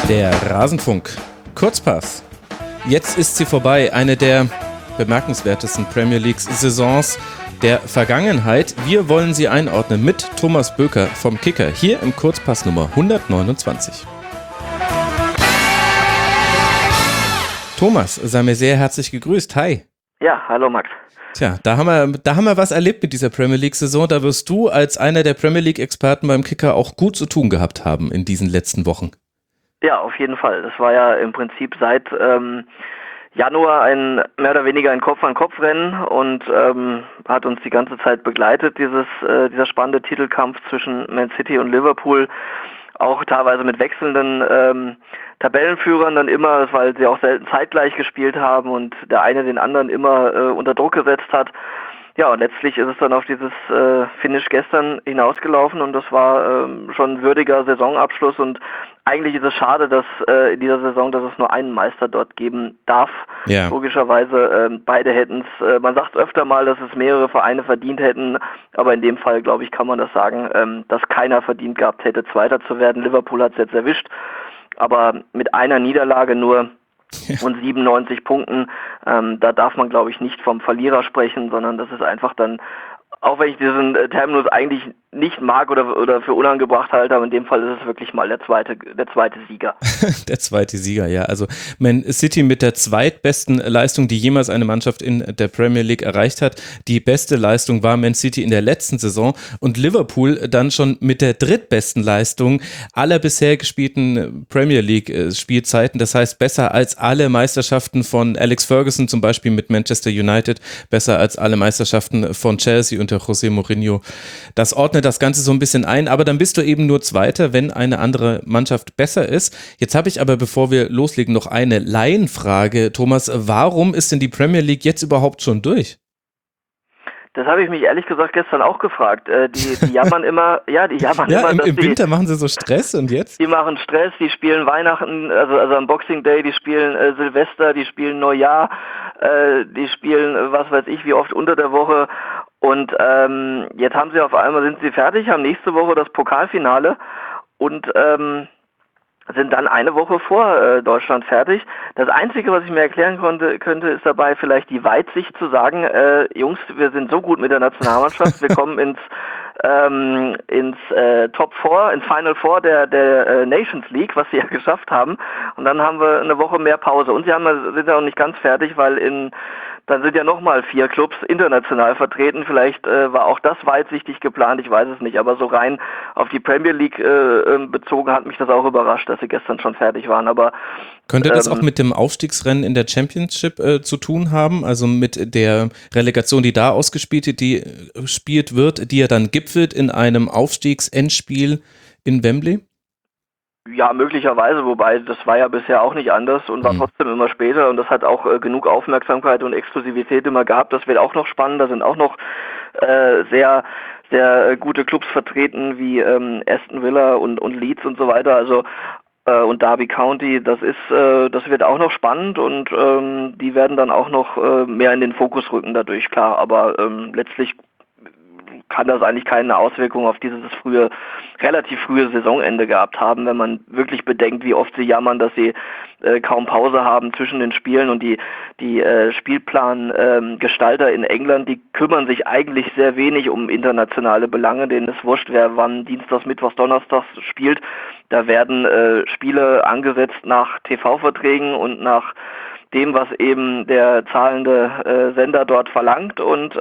Der Rasenfunk. Kurzpass. Jetzt ist sie vorbei, eine der bemerkenswertesten Premier League-Saisons der Vergangenheit. Wir wollen sie einordnen mit Thomas Böker vom Kicker, hier im Kurzpass Nummer 129. Thomas, sei mir sehr herzlich gegrüßt. Hi. Ja, hallo Max. Tja, da haben wir was erlebt mit dieser Premier League-Saison. Da wirst du als einer der Premier League-Experten beim Kicker auch gut zu tun gehabt haben in diesen letzten Wochen. Ja, auf jeden Fall. Das war ja im Prinzip seit Januar mehr oder weniger ein Kopf-an-Kopf-Rennen und hat uns die ganze Zeit begleitet, dieser spannende Titelkampf zwischen Man City und Liverpool, auch teilweise mit wechselnden Tabellenführern dann immer, weil sie auch selten zeitgleich gespielt haben und der eine den anderen immer unter Druck gesetzt hat. Ja, und letztlich ist es dann auf dieses Finish gestern hinausgelaufen und das war schon ein würdiger Saisonabschluss und eigentlich ist es schade, dass in dieser Saison, dass es nur einen Meister dort geben darf. Ja. Logischerweise beide hätten es, man sagt öfter mal, dass es mehrere Vereine verdient hätten, aber in dem Fall, glaube ich, kann man das sagen, dass keiner verdient gehabt hätte, Zweiter zu werden. Liverpool hat es jetzt erwischt, aber mit einer Niederlage nur und 97 Punkten, da darf man, glaube ich, nicht vom Verlierer sprechen, sondern das ist einfach dann, auch wenn ich diesen Terminus eigentlich nicht mag oder für unangebracht halte, aber in dem Fall ist es wirklich mal der zweite Sieger. Der zweite Sieger, ja. Also Man City mit der zweitbesten Leistung, die jemals eine Mannschaft in der Premier League erreicht hat. Die beste Leistung war Man City in der letzten Saison und Liverpool dann schon mit der drittbesten Leistung aller bisher gespielten Premier League Spielzeiten. Das heißt, besser als alle Meisterschaften von Alex Ferguson zum Beispiel mit Manchester United, besser als alle Meisterschaften von Chelsea unter José Mourinho. Das ordnet das Ganze so ein bisschen ein, aber dann bist du eben nur Zweiter, wenn eine andere Mannschaft besser ist. Jetzt habe ich aber, bevor wir loslegen, noch eine Laienfrage. Thomas, warum ist denn die Premier League jetzt überhaupt schon durch? Das habe ich mich ehrlich gesagt gestern auch gefragt. Die jammern immer, im Winter machen sie so Stress und jetzt? Die machen Stress, die spielen Weihnachten, also am Boxing Day, die spielen Silvester, die spielen Neujahr, die spielen, was weiß ich, wie oft unter der Woche. Und jetzt sind sie fertig, haben nächste Woche das Pokalfinale und sind dann eine Woche vor Deutschland fertig. Das Einzige, was ich mir erklären könnte, ist dabei vielleicht die Weitsicht zu sagen, Jungs, wir sind so gut mit der Nationalmannschaft, wir kommen ins Top 4, ins Final Four der Nations League, was sie ja geschafft haben. Und dann haben wir eine Woche mehr Pause. Und sind ja noch nicht ganz fertig, weil dann sind ja nochmal 4 Clubs international vertreten. Vielleicht war auch das weitsichtig geplant, ich weiß es nicht. Aber so rein auf die Premier League bezogen hat mich das auch überrascht, dass sie gestern schon fertig waren. Aber könnte das auch mit dem Aufstiegsrennen in der Championship zu tun haben? Also mit der Relegation, die da ausgespielt wird, die ja dann gipfelt in einem Aufstiegsendspiel in Wembley? Ja, möglicherweise, wobei das war ja bisher auch nicht anders und war trotzdem immer später und das hat auch genug Aufmerksamkeit und Exklusivität immer gehabt. Das wird auch noch spannend, da sind auch noch sehr, sehr gute Clubs vertreten wie Aston Villa und Leeds und so weiter, also und Derby County, das wird auch noch spannend und die werden dann auch noch mehr in den Fokus rücken dadurch, klar, aber letztlich kann das eigentlich keine Auswirkung auf dieses relativ frühe Saisonende gehabt haben, wenn man wirklich bedenkt, wie oft sie jammern, dass sie kaum Pause haben zwischen den Spielen und die Spielplangestalter in England, die kümmern sich eigentlich sehr wenig um internationale Belange, denen ist wurscht, wer wann Dienstags, Mittwochs, Donnerstags spielt. Da werden Spiele angesetzt nach TV-Verträgen und nach dem, was eben der zahlende Sender dort verlangt und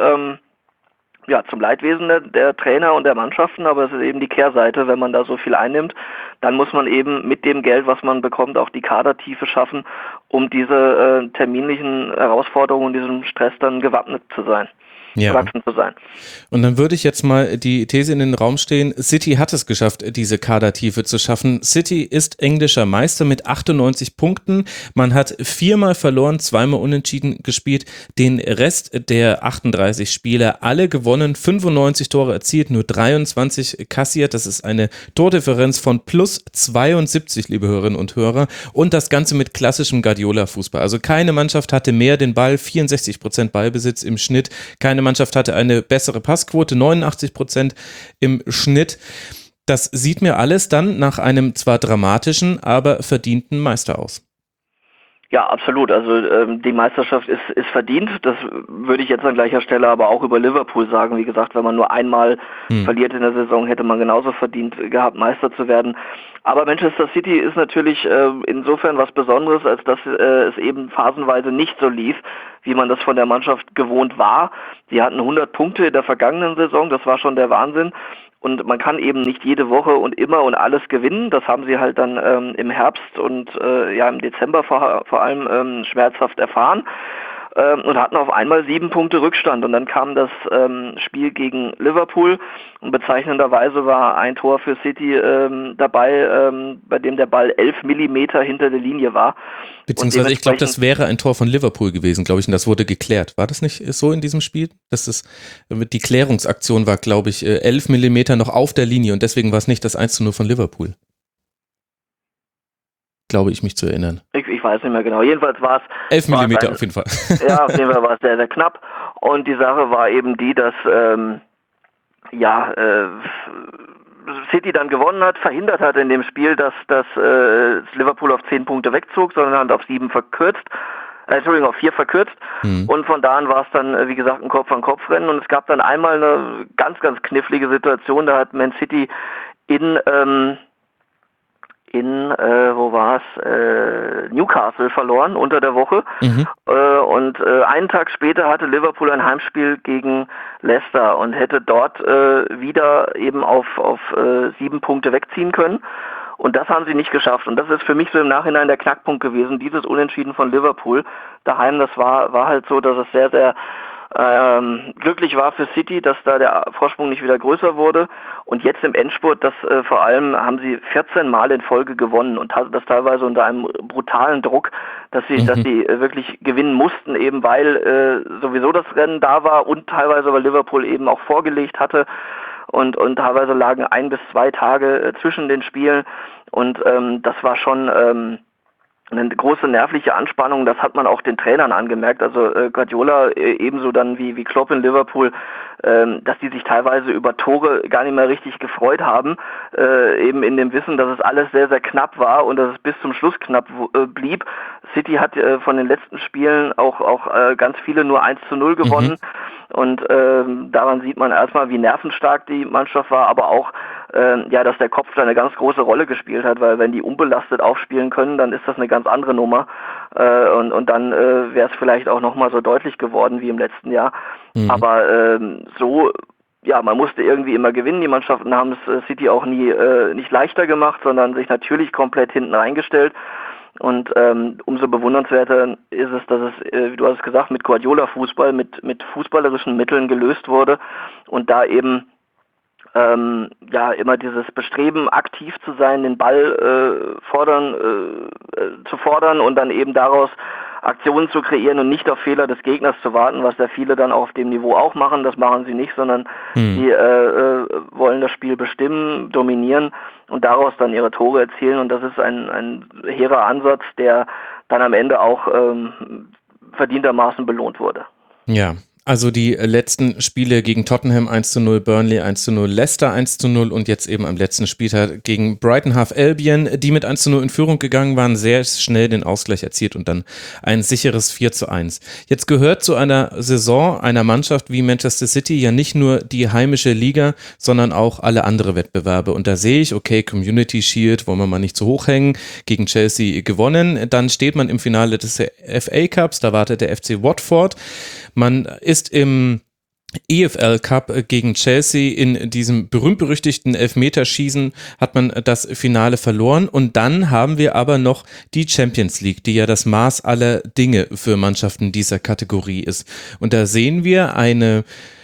zum Leidwesen der Trainer und der Mannschaften, aber es ist eben die Kehrseite, wenn man da so viel einnimmt, dann muss man eben mit dem Geld, was man bekommt, auch die Kadertiefe schaffen, um diese terminlichen Herausforderungen und diesem Stress dann gewappnet zu sein. Gewachsen zu sein. Und dann würde ich jetzt mal die These in den Raum stehen, City hat es geschafft, diese Kadertiefe zu schaffen. City ist englischer Meister mit 98 Punkten. Man hat 4-mal verloren, 2-mal unentschieden gespielt. Den Rest der 38 Spiele alle gewonnen, 95 Tore erzielt, nur 23 kassiert. Das ist eine Tordifferenz von plus 72, liebe Hörerinnen und Hörer. Und das Ganze mit klassischem Guardiola-Fußball. Also keine Mannschaft hatte mehr den Ball, 64% Ballbesitz im Schnitt. Keine Mannschaft hatte eine bessere Passquote, 89% im Schnitt. Das sieht mir alles dann nach einem zwar dramatischen, aber verdienten Meister aus. Ja, absolut. Also die Meisterschaft ist verdient. Das würde ich jetzt an gleicher Stelle aber auch über Liverpool sagen. Wie gesagt, wenn man nur einmal verliert in der Saison, hätte man genauso verdient gehabt, Meister zu werden. Aber Manchester City ist natürlich insofern was Besonderes, als dass es eben phasenweise nicht so lief, wie man das von der Mannschaft gewohnt war. Sie hatten 100 Punkte in der vergangenen Saison, das war schon der Wahnsinn. Und man kann eben nicht jede Woche und immer und alles gewinnen. Das haben sie halt dann im Herbst und im Dezember vor allem schmerzhaft erfahren. Und hatten auf einmal 7 Punkte Rückstand. Und dann kam das Spiel gegen Liverpool und bezeichnenderweise war ein Tor für City dabei, bei dem der Ball 11 Millimeter hinter der Linie war. Beziehungsweise ich glaube, das wäre ein Tor von Liverpool gewesen, glaube ich, und das wurde geklärt. War das nicht so in diesem Spiel? Die Klärungsaktion war, glaube ich, 11 Millimeter noch auf der Linie und deswegen war es nicht das 1:0 von Liverpool. Glaube ich, mich zu erinnern. Ich weiß nicht mehr genau. Jedenfalls war es 11 Millimeter auf jeden Fall. Ja, auf jeden Fall war es sehr, sehr knapp. Und die Sache war eben die, dass City dann gewonnen hat, verhindert hat in dem Spiel, dass Liverpool auf 10 Punkte wegzog, sondern hat auf 4 verkürzt. Und von da an war es dann, wie gesagt, ein Kopf-an-Kopf-Rennen. Und es gab dann einmal eine ganz, ganz knifflige Situation. Da hat Man City in Newcastle verloren unter der Woche. Und einen Tag später hatte Liverpool ein Heimspiel gegen Leicester und hätte dort wieder eben auf 7 Punkte wegziehen können. Und das haben sie nicht geschafft. Und das ist für mich so im Nachhinein der Knackpunkt gewesen, dieses Unentschieden von Liverpool daheim. Das war halt so, dass es sehr, sehr glücklich war für City, dass da der Vorsprung nicht wieder größer wurde. Und jetzt im Endspurt, vor allem haben sie 14 Mal in Folge gewonnen und das teilweise unter einem brutalen Druck, dass sie wirklich gewinnen mussten, eben weil sowieso das Rennen da war und teilweise, weil Liverpool eben auch vorgelegt hatte. Und teilweise lagen 1 bis 2 Tage zwischen den Spielen. Und das war schon eine große nervliche Anspannung, das hat man auch den Trainern angemerkt, also Guardiola ebenso dann wie Klopp in Liverpool, dass die sich teilweise über Tore gar nicht mehr richtig gefreut haben, eben in dem Wissen, dass es alles sehr, sehr knapp war und dass es bis zum Schluss knapp blieb. City hat von den letzten Spielen auch ganz viele nur 1:0 gewonnen und daran sieht man erstmal, wie nervenstark die Mannschaft war, aber auch dass der Kopf da eine ganz große Rolle gespielt hat, weil wenn die unbelastet aufspielen können, dann ist das eine ganz andere Nummer und dann wäre es vielleicht auch nochmal so deutlich geworden wie im letzten Jahr. Aber man musste irgendwie immer gewinnen. Die Mannschaften haben es City auch nicht leichter gemacht, sondern sich natürlich komplett hinten reingestellt. Und umso bewundernswerter ist es, dass es, wie du hast es gesagt, mit Guardiola-Fußball, mit fußballerischen Mitteln gelöst wurde und da eben immer dieses Bestreben, aktiv zu sein, den Ball zu fordern und dann eben daraus Aktionen zu kreieren und nicht auf Fehler des Gegners zu warten, was ja viele dann auf dem Niveau auch machen. Das machen sie nicht, sondern die wollen das Spiel bestimmen, dominieren und daraus dann ihre Tore erzielen. Und das ist ein hehrer Ansatz, der dann am Ende auch verdientermaßen belohnt wurde. Ja. Also die letzten Spiele gegen Tottenham 1:0, Burnley 1:0, Leicester 1:0 und jetzt eben am letzten Spieltag gegen Brighton Hove Albion, die mit 1:0 in Führung gegangen waren, sehr schnell den Ausgleich erzielt und dann ein sicheres 4:1. Jetzt gehört zu einer Saison einer Mannschaft wie Manchester City ja nicht nur die heimische Liga, sondern auch alle andere Wettbewerbe. Und da sehe ich, okay, Community Shield, wollen wir mal nicht zu hoch hängen, gegen Chelsea gewonnen. Dann steht man im Finale des FA Cups, da wartet der FC Watford. Man ist im EFL Cup gegen Chelsea in diesem berühmt-berüchtigten Elfmeterschießen hat man das Finale verloren und dann haben wir aber noch die Champions League, die ja das Maß aller Dinge für Mannschaften dieser Kategorie ist. Und da sehen wir eine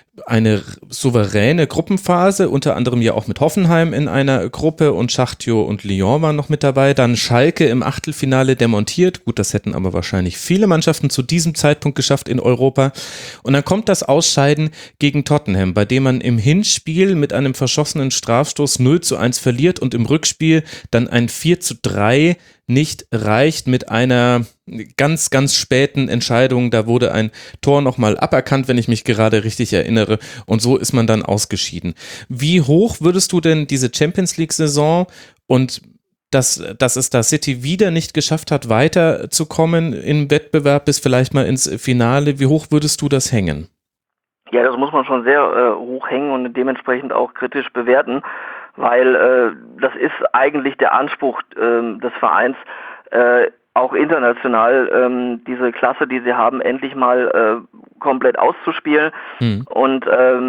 souveräne Gruppenphase, unter anderem ja auch mit Hoffenheim in einer Gruppe und Schachtjo und Lyon waren noch mit dabei. Dann Schalke im Achtelfinale demontiert. Gut, das hätten aber wahrscheinlich viele Mannschaften zu diesem Zeitpunkt geschafft in Europa. Und dann kommt das Ausscheiden gegen Tottenham, bei dem man im Hinspiel mit einem verschossenen Strafstoß 0:1 verliert und im Rückspiel dann ein 4:3 nicht reicht mit einer ganz, ganz späten Entscheidung. Da wurde ein Tor nochmal aberkannt, wenn ich mich gerade richtig erinnere. Und so ist man dann ausgeschieden. Wie hoch würdest du denn diese Champions League-Saison und dass es da City wieder nicht geschafft hat, weiterzukommen im Wettbewerb bis vielleicht mal ins Finale, wie hoch würdest du das hängen? Ja, das muss man schon sehr hoch hängen und dementsprechend auch kritisch bewerten, weil das ist eigentlich der Anspruch des Vereins, auch international diese Klasse, die sie haben, endlich mal komplett auszuspielen. Hm. Und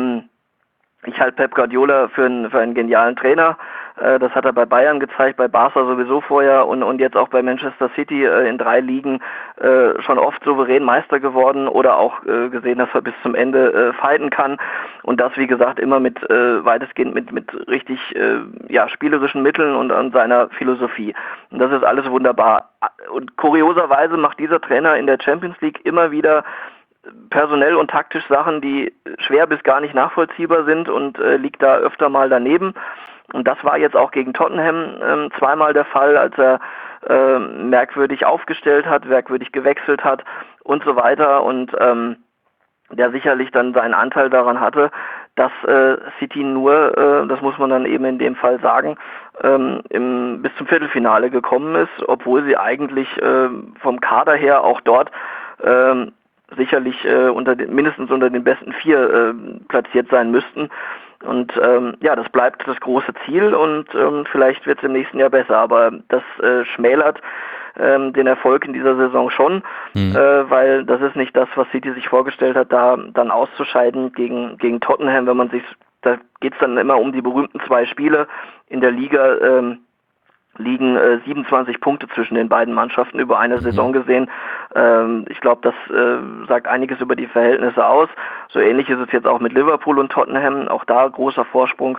ich halte Pep Guardiola für einen genialen Trainer. Das hat er bei Bayern gezeigt, bei Barca sowieso vorher und jetzt auch bei Manchester City in 3 Ligen schon oft souverän Meister geworden oder auch gesehen, dass er bis zum Ende fighten kann. Und das, wie gesagt, immer mit weitestgehend mit richtig spielerischen Mitteln und an seiner Philosophie. Und das ist alles wunderbar. Und kurioserweise macht dieser Trainer in der Champions League immer wieder personell und taktisch Sachen, die schwer bis gar nicht nachvollziehbar sind und liegt da öfter mal daneben. Und das war jetzt auch gegen Tottenham zweimal der Fall, als er merkwürdig aufgestellt hat, merkwürdig gewechselt hat und so weiter. Und der sicherlich dann seinen Anteil daran hatte, dass City nur, das muss man dann eben in dem Fall sagen, bis zum Viertelfinale gekommen ist, obwohl sie eigentlich vom Kader her auch dort sicherlich mindestens unter den besten 4 platziert sein müssten. Und das bleibt das große Ziel und vielleicht wird es im nächsten Jahr besser, aber das schmälert den Erfolg in dieser Saison schon, weil das ist nicht das, was City sich vorgestellt hat, da dann auszuscheiden gegen Tottenham, da geht es dann immer um die berühmten 2 Spiele in der Liga, liegen 27 Punkte zwischen den beiden Mannschaften über eine Saison gesehen. Ich glaube, das sagt einiges über die Verhältnisse aus. So ähnlich ist es jetzt auch mit Liverpool und Tottenham. Auch da großer Vorsprung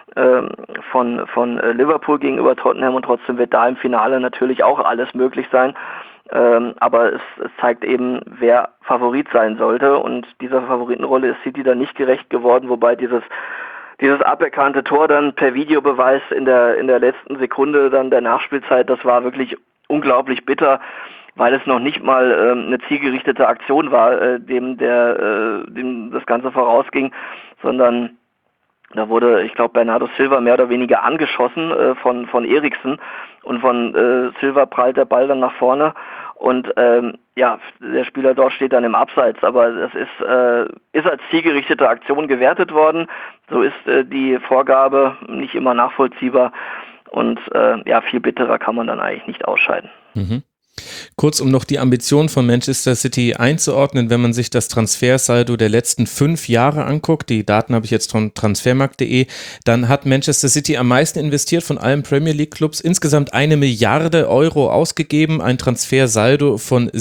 von Liverpool gegenüber Tottenham und trotzdem wird da im Finale natürlich auch alles möglich sein. Aber es zeigt eben, wer Favorit sein sollte und dieser Favoritenrolle ist City dann nicht gerecht geworden, wobei dieses aberkannte Tor dann per Videobeweis in der letzten Sekunde dann der Nachspielzeit, das war wirklich unglaublich bitter, weil es noch nicht mal eine zielgerichtete Aktion war, dem das Ganze vorausging, sondern da wurde, ich glaube, Bernardo Silva mehr oder weniger angeschossen von Eriksen und von Silva prallt der Ball dann nach vorne und der Spieler dort steht dann im Abseits, aber das ist als zielgerichtete Aktion gewertet worden. So ist die Vorgabe nicht immer nachvollziehbar und viel bitterer kann man dann eigentlich nicht ausscheiden. Mhm. Kurz, um noch die Ambition von Manchester City einzuordnen, wenn man sich das Transfersaldo der letzten 5 Jahre anguckt, die Daten habe ich jetzt von transfermarkt.de, dann hat Manchester City am meisten investiert von allen Premier League Clubs, insgesamt 1 Milliarde Euro ausgegeben, ein Transfersaldo von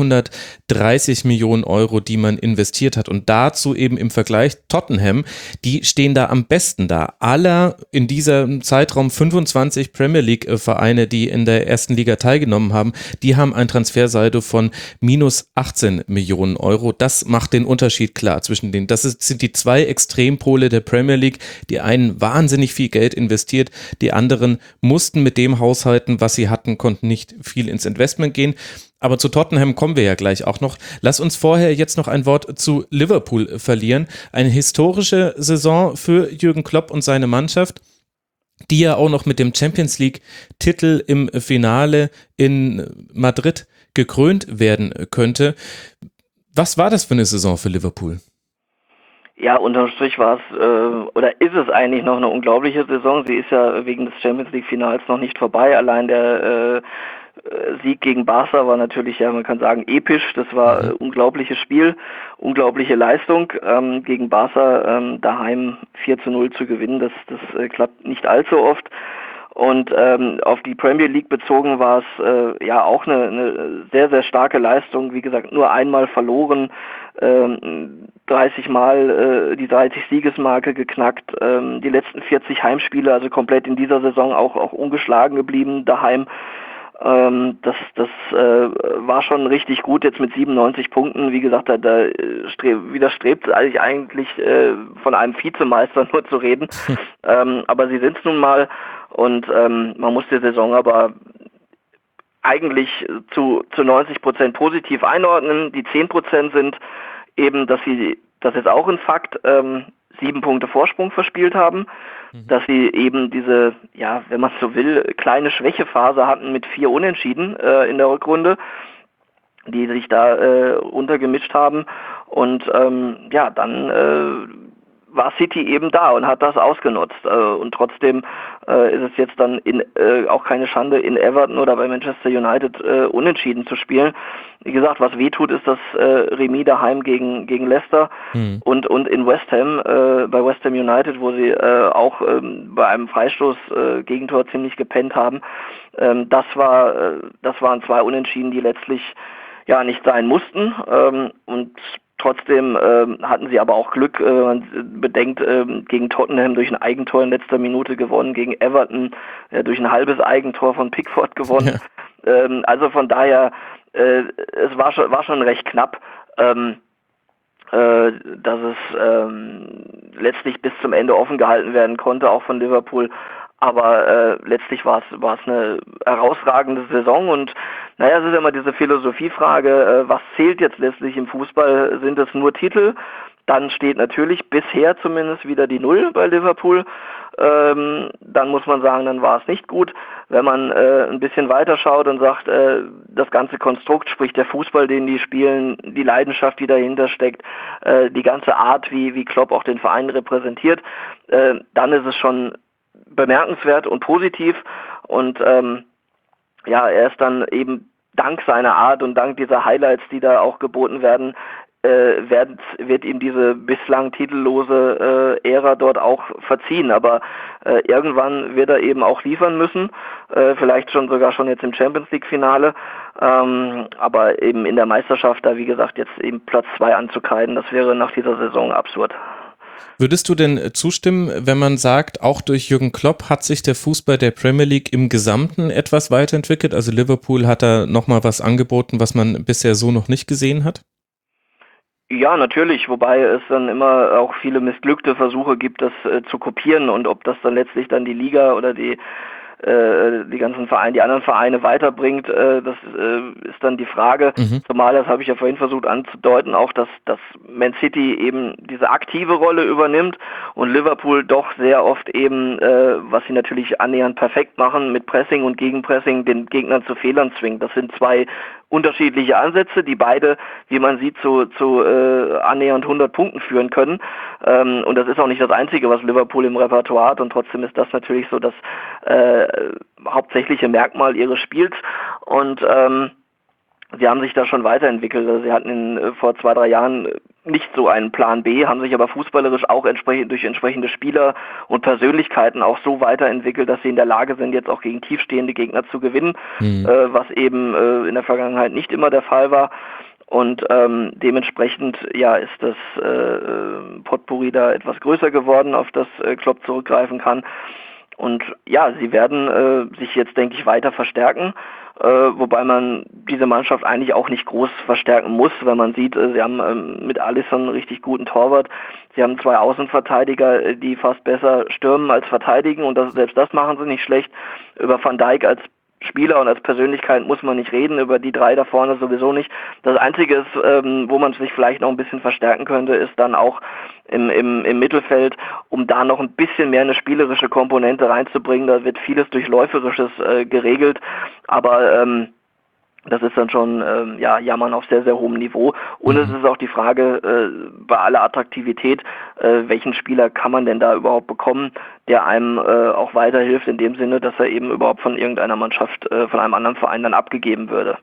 730 Millionen Euro, die man investiert hat. Und dazu eben im Vergleich Tottenham, die stehen da am besten da. Aller in diesem Zeitraum 25 Premier League Vereine, die in der ersten Liga teilgenommen haben, die haben ein Transfersaldo von minus 18 Millionen Euro. Das macht den Unterschied klar zwischen denen. Sind die 2 Extrempole der Premier League. Die einen wahnsinnig viel Geld investiert, die anderen mussten mit dem haushalten, was sie hatten, konnten nicht viel ins Investment gehen. Aber zu Tottenham kommen wir ja gleich auch noch. Lass uns vorher jetzt noch ein Wort zu Liverpool verlieren. Eine historische Saison für Jürgen Klopp und seine Mannschaft, die ja auch noch mit dem Champions-League-Titel im Finale in Madrid gekrönt werden könnte. Was war das für eine Saison für Liverpool? Ja, unterm Strich war es, oder ist es eigentlich noch eine unglaubliche Saison. Sie ist ja wegen des Champions-League-Finals noch nicht vorbei. Allein der Sieg gegen Barca war natürlich, ja, man kann sagen, episch. Das war ein unglaubliches Spiel, unglaubliche Leistung. Gegen Barca daheim 4-0 zu gewinnen, das klappt nicht allzu oft. Und auf die Premier League bezogen war es auch eine sehr, sehr starke Leistung. Wie gesagt, nur einmal verloren, 30 Mal die 30-Siegesmarke geknackt, die letzten 40 Heimspiele, also komplett in dieser Saison auch ungeschlagen geblieben daheim. Das war schon richtig gut jetzt mit 97 Punkten. Wie gesagt, da widerstrebt es eigentlich von einem Vizemeister nur zu reden. Aber sie sind es nun mal und man muss die Saison aber eigentlich zu 90% positiv einordnen. Die 10% sind eben, dass sie, das ist auch ein Fakt, 7 Punkte Vorsprung verspielt haben, dass sie eben diese, ja, wenn man so will, kleine Schwächephase hatten mit 4 Unentschieden in der Rückrunde, die sich da untergemischt haben. Und ja, dann war City eben da und hat das ausgenutzt. Und trotzdem ist es jetzt dann auch keine Schande, in Everton oder bei Manchester United unentschieden zu spielen. Wie gesagt, was wehtut, ist das Remis daheim gegen Leicester und in West Ham, bei West Ham United, wo sie auch bei einem Freistoß-Gegentor ziemlich gepennt haben. Das waren 2 Unentschieden, die letztlich ja nicht sein mussten. Und trotzdem hatten sie aber auch Glück, wenn man bedenkt, gegen Tottenham durch ein Eigentor in letzter Minute gewonnen, gegen Everton durch ein halbes Eigentor von Pickford gewonnen. Ja. Also von daher, es war schon recht knapp, dass es letztlich bis zum Ende offen gehalten werden konnte, auch von Liverpool. Aber letztlich war es eine herausragende Saison und naja, es ist ja immer diese Philosophiefrage, was zählt jetzt letztlich im Fußball? Sind es nur Titel? Dann steht natürlich bisher zumindest wieder die 0 bei Liverpool. Dann muss man sagen, dann war es nicht gut. Wenn man ein bisschen weiter schaut und sagt, das ganze Konstrukt, sprich der Fußball, den die spielen, die Leidenschaft, die dahinter steckt, die ganze Art, wie Klopp auch den Verein repräsentiert, dann ist es schon bemerkenswert und positiv und ja, er ist dann eben dank seiner Art und dank dieser Highlights, die da auch geboten werden, wird ihm diese bislang titellose Ära dort auch verziehen, aber irgendwann wird er eben auch liefern müssen, vielleicht sogar schon jetzt im Champions League Finale, aber eben in der Meisterschaft da, wie gesagt, jetzt eben Platz 2 anzukreiden, das wäre nach dieser Saison absurd. Würdest du denn zustimmen, wenn man sagt, auch durch Jürgen Klopp hat sich der Fußball der Premier League im Gesamten etwas weiterentwickelt? Also Liverpool hat da nochmal was angeboten, was man bisher so noch nicht gesehen hat? Ja, natürlich, wobei es dann immer auch viele missglückte Versuche gibt, das zu kopieren und ob das dann letztlich dann die Liga oder die ganzen Vereine, die anderen Vereine weiterbringt, das ist dann die Frage. Zumal, das habe ich ja vorhin versucht anzudeuten, auch, dass Man City eben diese aktive Rolle übernimmt und Liverpool doch sehr oft eben, was sie natürlich annähernd perfekt machen, mit Pressing und Gegenpressing den Gegnern zu Fehlern zwingt. Das sind 2 unterschiedliche Ansätze, die beide, wie man sieht, zu annähernd 100 Punkten führen können. Und das ist auch nicht das Einzige, was Liverpool im Repertoire hat. Und trotzdem ist das natürlich so das hauptsächliche Merkmal ihres Spiels. Und sie haben sich da schon weiterentwickelt. Also sie hatten vor 2-3 Jahren nicht so einen Plan B, haben sich aber fußballerisch auch durch entsprechende Spieler und Persönlichkeiten auch so weiterentwickelt, dass sie in der Lage sind, jetzt auch gegen tiefstehende Gegner zu gewinnen, was eben in der Vergangenheit nicht immer der Fall war. Und dementsprechend ja ist das Potpourri da etwas größer geworden, auf das Klopp zurückgreifen kann. Und ja, sie werden sich jetzt, denke ich, weiter verstärken, wobei man diese Mannschaft eigentlich auch nicht groß verstärken muss, weil man sieht, sie haben mit Alisson einen richtig guten Torwart, sie haben 2 Außenverteidiger, die fast besser stürmen als verteidigen und selbst das machen sie nicht schlecht. Über Van Dijk als Spieler und als Persönlichkeit muss man nicht reden, über die 3 da vorne sowieso nicht. Das Einzige ist, wo man sich vielleicht noch ein bisschen verstärken könnte, ist dann auch im Mittelfeld, um da noch ein bisschen mehr eine spielerische Komponente reinzubringen. Da wird vieles durch Läuferisches geregelt, aber das ist dann schon Jammern auf sehr, sehr hohem Niveau. Und es ist auch die Frage, bei aller Attraktivität, welchen Spieler kann man denn da überhaupt bekommen, der einem auch weiterhilft, in dem Sinne, dass er eben überhaupt von irgendeiner Mannschaft, von einem anderen Verein dann abgegeben würde.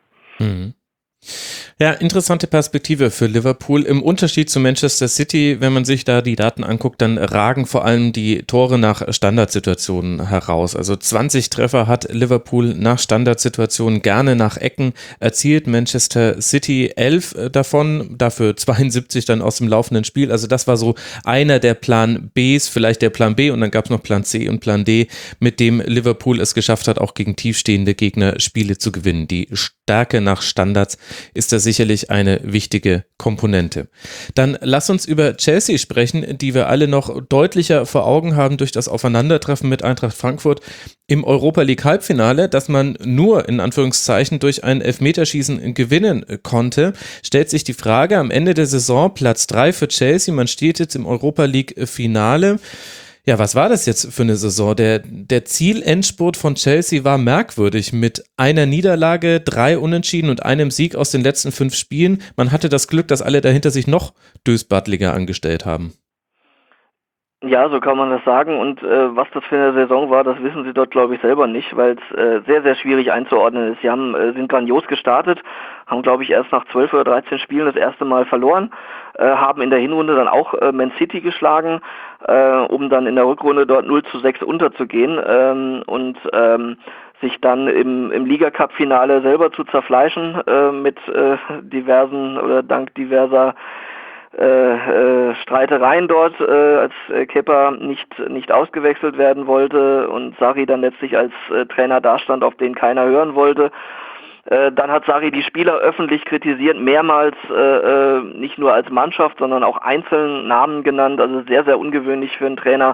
Ja, interessante Perspektive für Liverpool. Im Unterschied zu Manchester City, wenn man sich da die Daten anguckt, dann ragen vor allem die Tore nach Standardsituationen heraus. Also 20 Treffer hat Liverpool nach Standardsituationen, gerne nach Ecken erzielt. Manchester City 11 davon, dafür 72 dann aus dem laufenden Spiel. Also das war so einer der Plan Bs, vielleicht der Plan B und dann gab es noch Plan C und Plan D, mit dem Liverpool es geschafft hat, auch gegen tiefstehende Gegner Spiele zu gewinnen. Die Stärke nach Standards ist da sicherlich eine wichtige Komponente. Dann lass uns über Chelsea sprechen, die wir alle noch deutlicher vor Augen haben durch das Aufeinandertreffen mit Eintracht Frankfurt im Europa League Halbfinale, dass man nur in Anführungszeichen durch ein Elfmeterschießen gewinnen konnte. Stellt sich die Frage am Ende der Saison, Platz 3 für Chelsea, man steht jetzt im Europa League Finale. Ja, was war das jetzt für eine Saison? Der Zielendspurt von Chelsea war merkwürdig mit einer Niederlage, 3 Unentschieden und einem Sieg aus den letzten 5 Spielen. Man hatte das Glück, dass alle dahinter sich noch dösbattliger angestellt haben. Ja, so kann man das sagen. Und was das für eine Saison war, das wissen sie dort, glaube ich, selber nicht, weil es sehr, sehr schwierig einzuordnen ist. Sie sind grandios gestartet, haben, glaube ich, erst nach 12 oder 13 Spielen das erste Mal verloren, haben in der Hinrunde dann auch Man City geschlagen, um dann in der Rückrunde dort 0:6 unterzugehen und sich dann im Liga-Cup-Finale selber zu zerfleischen mit diversen oder dank diverser Streitereien dort, als Kepa nicht ausgewechselt werden wollte und Sarri dann letztlich als Trainer dastand, auf den keiner hören wollte. Dann hat Sarri die Spieler öffentlich kritisiert, mehrmals nicht nur als Mannschaft, sondern auch einzeln Namen genannt, also sehr, sehr ungewöhnlich für einen Trainer.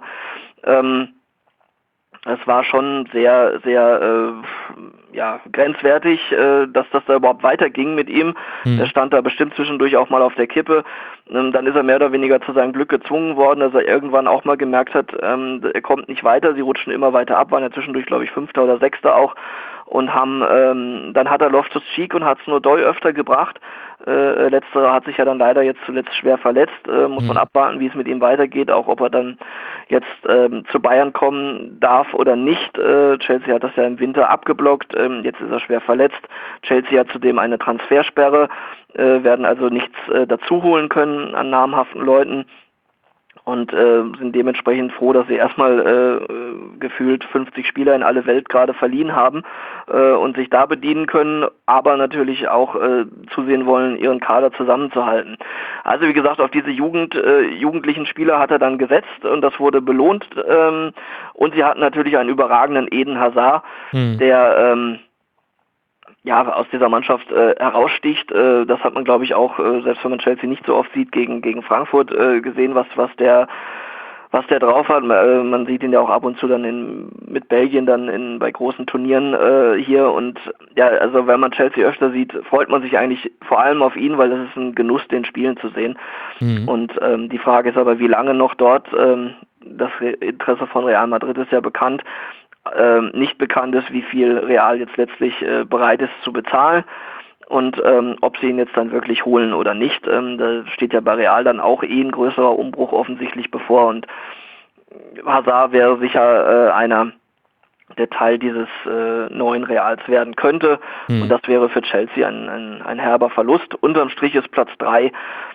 Es war schon sehr, sehr grenzwertig, dass das da überhaupt weiterging mit ihm. Er stand da bestimmt zwischendurch auch mal auf der Kippe. Dann ist er mehr oder weniger zu seinem Glück gezwungen worden, dass er irgendwann auch mal gemerkt hat, er kommt nicht weiter, sie rutschen immer weiter ab, waren ja zwischendurch, glaube ich, 5. oder 6. auch. Und dann hat er Loftus-Cheek und Hudson-Odoi öfter gebracht. Letzterer hat sich ja dann leider jetzt zuletzt schwer verletzt. Muss man abwarten, wie es mit ihm weitergeht, auch ob er dann jetzt zu Bayern kommen darf oder nicht. Chelsea hat das ja im Winter abgeblockt, jetzt ist er schwer verletzt. Chelsea hat zudem eine Transfersperre, werden also nichts dazu holen können an namhaften Leuten. Und sind dementsprechend froh, dass sie erstmal gefühlt 50 Spieler in alle Welt gerade verliehen haben und sich da bedienen können, aber natürlich auch zusehen wollen, ihren Kader zusammenzuhalten. Also wie gesagt, auf diese jugendlichen Spieler hat er dann gesetzt und das wurde belohnt. Und sie hatten natürlich einen überragenden Eden Hazard, der aus dieser Mannschaft heraussticht. Das hat man, glaube ich, auch, selbst wenn man Chelsea nicht so oft sieht, gegen Frankfurt gesehen, was der drauf hat. Man sieht ihn ja auch ab und zu dann mit Belgien dann bei großen Turnieren hier. Und ja, also wenn man Chelsea öfter sieht, freut man sich eigentlich vor allem auf ihn, weil es ist ein Genuss, den Spielen zu sehen. Und die Frage ist aber, wie lange noch dort. Das Interesse von Real Madrid ist ja bekannt. Nicht bekannt ist, wie viel Real jetzt letztlich bereit ist zu bezahlen und ob sie ihn jetzt dann wirklich holen oder nicht. Da steht ja bei Real dann auch ein größerer Umbruch offensichtlich bevor und Hazard wäre sicher einer, der Teil dieses neuen Reals werden könnte und das wäre für Chelsea ein herber Verlust. Unterm Strich ist Platz 3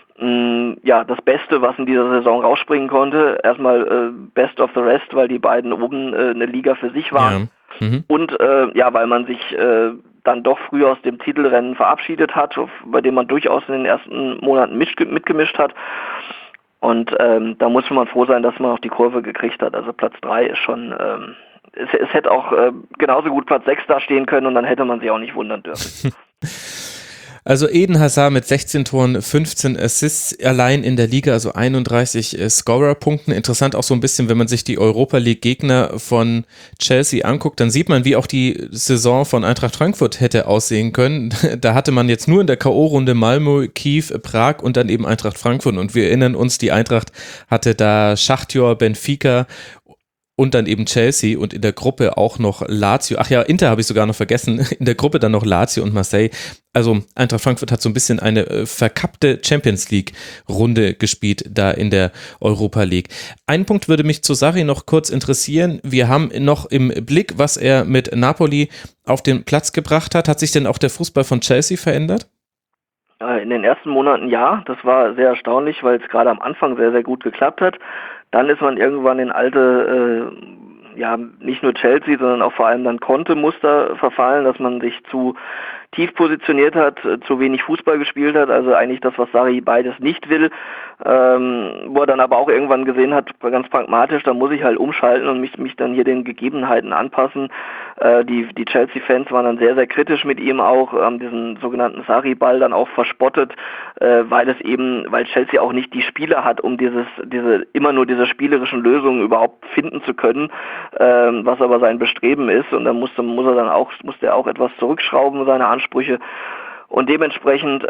das Beste, was in dieser Saison rausspringen konnte. Erstmal Best of the Rest, weil die beiden oben eine Liga für sich waren. Und weil man sich dann doch früh aus dem Titelrennen verabschiedet hat, bei dem man durchaus in den ersten Monaten mitgemischt hat. Und da muss man froh sein, dass man auch die Kurve gekriegt hat. Also Platz 3 ist schon... Es hätte auch genauso gut Platz 6 da stehen können und dann hätte man sich auch nicht wundern dürfen. Also Eden Hazard mit 16 Toren, 15 Assists allein in der Liga, also 31 Scorer-Punkten. Interessant auch so ein bisschen, wenn man sich die Europa League-Gegner von Chelsea anguckt, dann sieht man, wie auch die Saison von Eintracht Frankfurt hätte aussehen können. Da hatte man jetzt nur in der K.O.-Runde Malmö, Kiew, Prag und dann eben Eintracht Frankfurt. Und wir erinnern uns, die Eintracht hatte da Schachtjor, Benfica und dann eben Chelsea und in der Gruppe auch noch Lazio. Ach ja, Inter habe ich sogar noch vergessen. In der Gruppe dann noch Lazio und Marseille. Also Eintracht Frankfurt hat so ein bisschen eine verkappte Champions-League-Runde gespielt da in der Europa League. Ein Punkt würde mich zu Sarri noch kurz interessieren. Wir haben noch im Blick, was er mit Napoli auf den Platz gebracht hat. Hat sich denn auch der Fußball von Chelsea verändert? In den ersten Monaten ja. Das war sehr erstaunlich, weil es gerade am Anfang sehr, sehr gut geklappt hat. Dann ist man irgendwann in alte, nicht nur Chelsea, sondern auch vor allem dann Conte-Muster verfallen, dass man sich zu tief positioniert hat, zu wenig Fußball gespielt hat, also eigentlich das, was Sarri beides nicht will, wo er dann aber auch irgendwann gesehen hat, ganz pragmatisch, da muss ich halt umschalten und mich dann hier den Gegebenheiten anpassen. Die Chelsea-Fans waren dann sehr, sehr kritisch mit ihm auch, haben diesen sogenannten Sarri-Ball dann auch verspottet, weil Chelsea auch nicht die Spieler hat, um immer nur diese spielerischen Lösungen überhaupt finden zu können, was aber sein Bestreben ist, und dann musste er auch etwas zurückschrauben, seine Ansprüche, und dementsprechend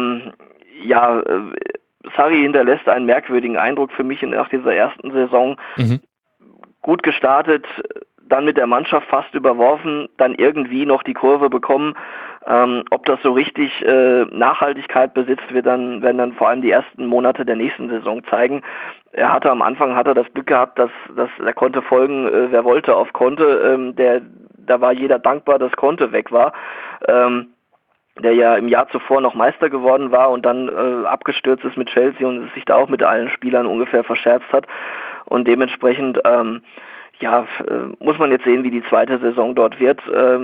Sarri hinterlässt einen merkwürdigen Eindruck für mich nach dieser ersten Saison. Gut gestartet, dann mit der Mannschaft fast überworfen, dann irgendwie noch die Kurve bekommen. Ob das so richtig Nachhaltigkeit besitzt, werden dann vor allem die ersten Monate der nächsten Saison zeigen. Am Anfang hat er das Glück gehabt, dass er konnte folgen, wer wollte auf Conte. Da war jeder dankbar, dass Conte weg war. Der ja im Jahr zuvor noch Meister geworden war und dann abgestürzt ist mit Chelsea und sich da auch mit allen Spielern ungefähr verscherzt hat. Und dementsprechend muss man jetzt sehen, wie die zweite Saison dort wird.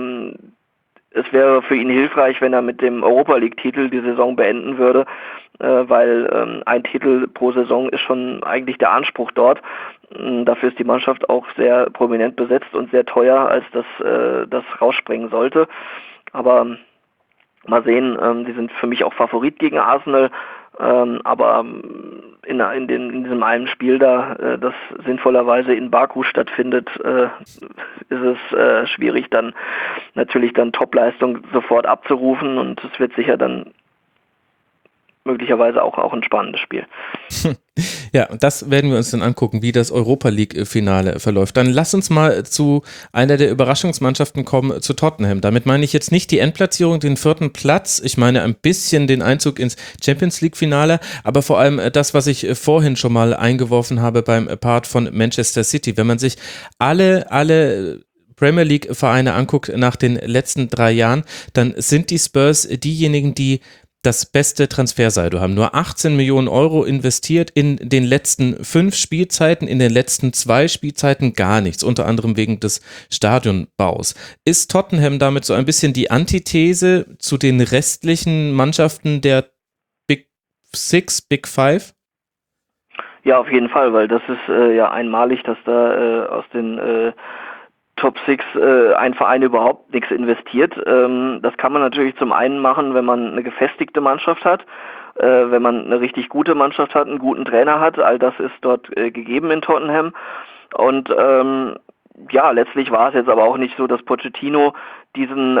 Es wäre für ihn hilfreich, wenn er mit dem Europa-League-Titel die Saison beenden würde, weil ein Titel pro Saison ist schon eigentlich der Anspruch dort. Dafür ist die Mannschaft auch sehr prominent besetzt und sehr teuer, als das rausspringen sollte. Aber mal sehen, die sind für mich auch Favorit gegen Arsenal, aber in diesem einen Spiel da, das sinnvollerweise in Baku stattfindet, ist es schwierig, dann natürlich Topleistung sofort abzurufen, und es wird sicher dann möglicherweise auch ein spannendes Spiel. Ja, das werden wir uns dann angucken, wie das Europa-League-Finale verläuft. Dann lass uns mal zu einer der Überraschungsmannschaften kommen, zu Tottenham. Damit meine ich jetzt nicht die Endplatzierung, den 4. Platz. Ich meine ein bisschen den Einzug ins Champions-League-Finale, aber vor allem das, was ich vorhin schon mal eingeworfen habe beim Part von Manchester City. Wenn man sich alle Premier League-Vereine anguckt nach den letzten 3 Jahren, dann sind die Spurs diejenigen, die das beste Transfersaldo haben. Nur 18 Millionen Euro investiert in den letzten 5 Spielzeiten, in den letzten 2 Spielzeiten gar nichts, unter anderem wegen des Stadionbaus. Ist Tottenham damit so ein bisschen die Antithese zu den restlichen Mannschaften der Big Six, Big Five? Ja, auf jeden Fall, weil das ist einmalig, dass da aus den Top 6 ein Verein überhaupt nichts investiert. Das kann man natürlich zum einen machen, wenn man eine gefestigte Mannschaft hat, wenn man eine richtig gute Mannschaft hat, einen guten Trainer hat. All das ist dort gegeben in Tottenham. Und letztlich war es jetzt aber auch nicht so, dass Pochettino diesen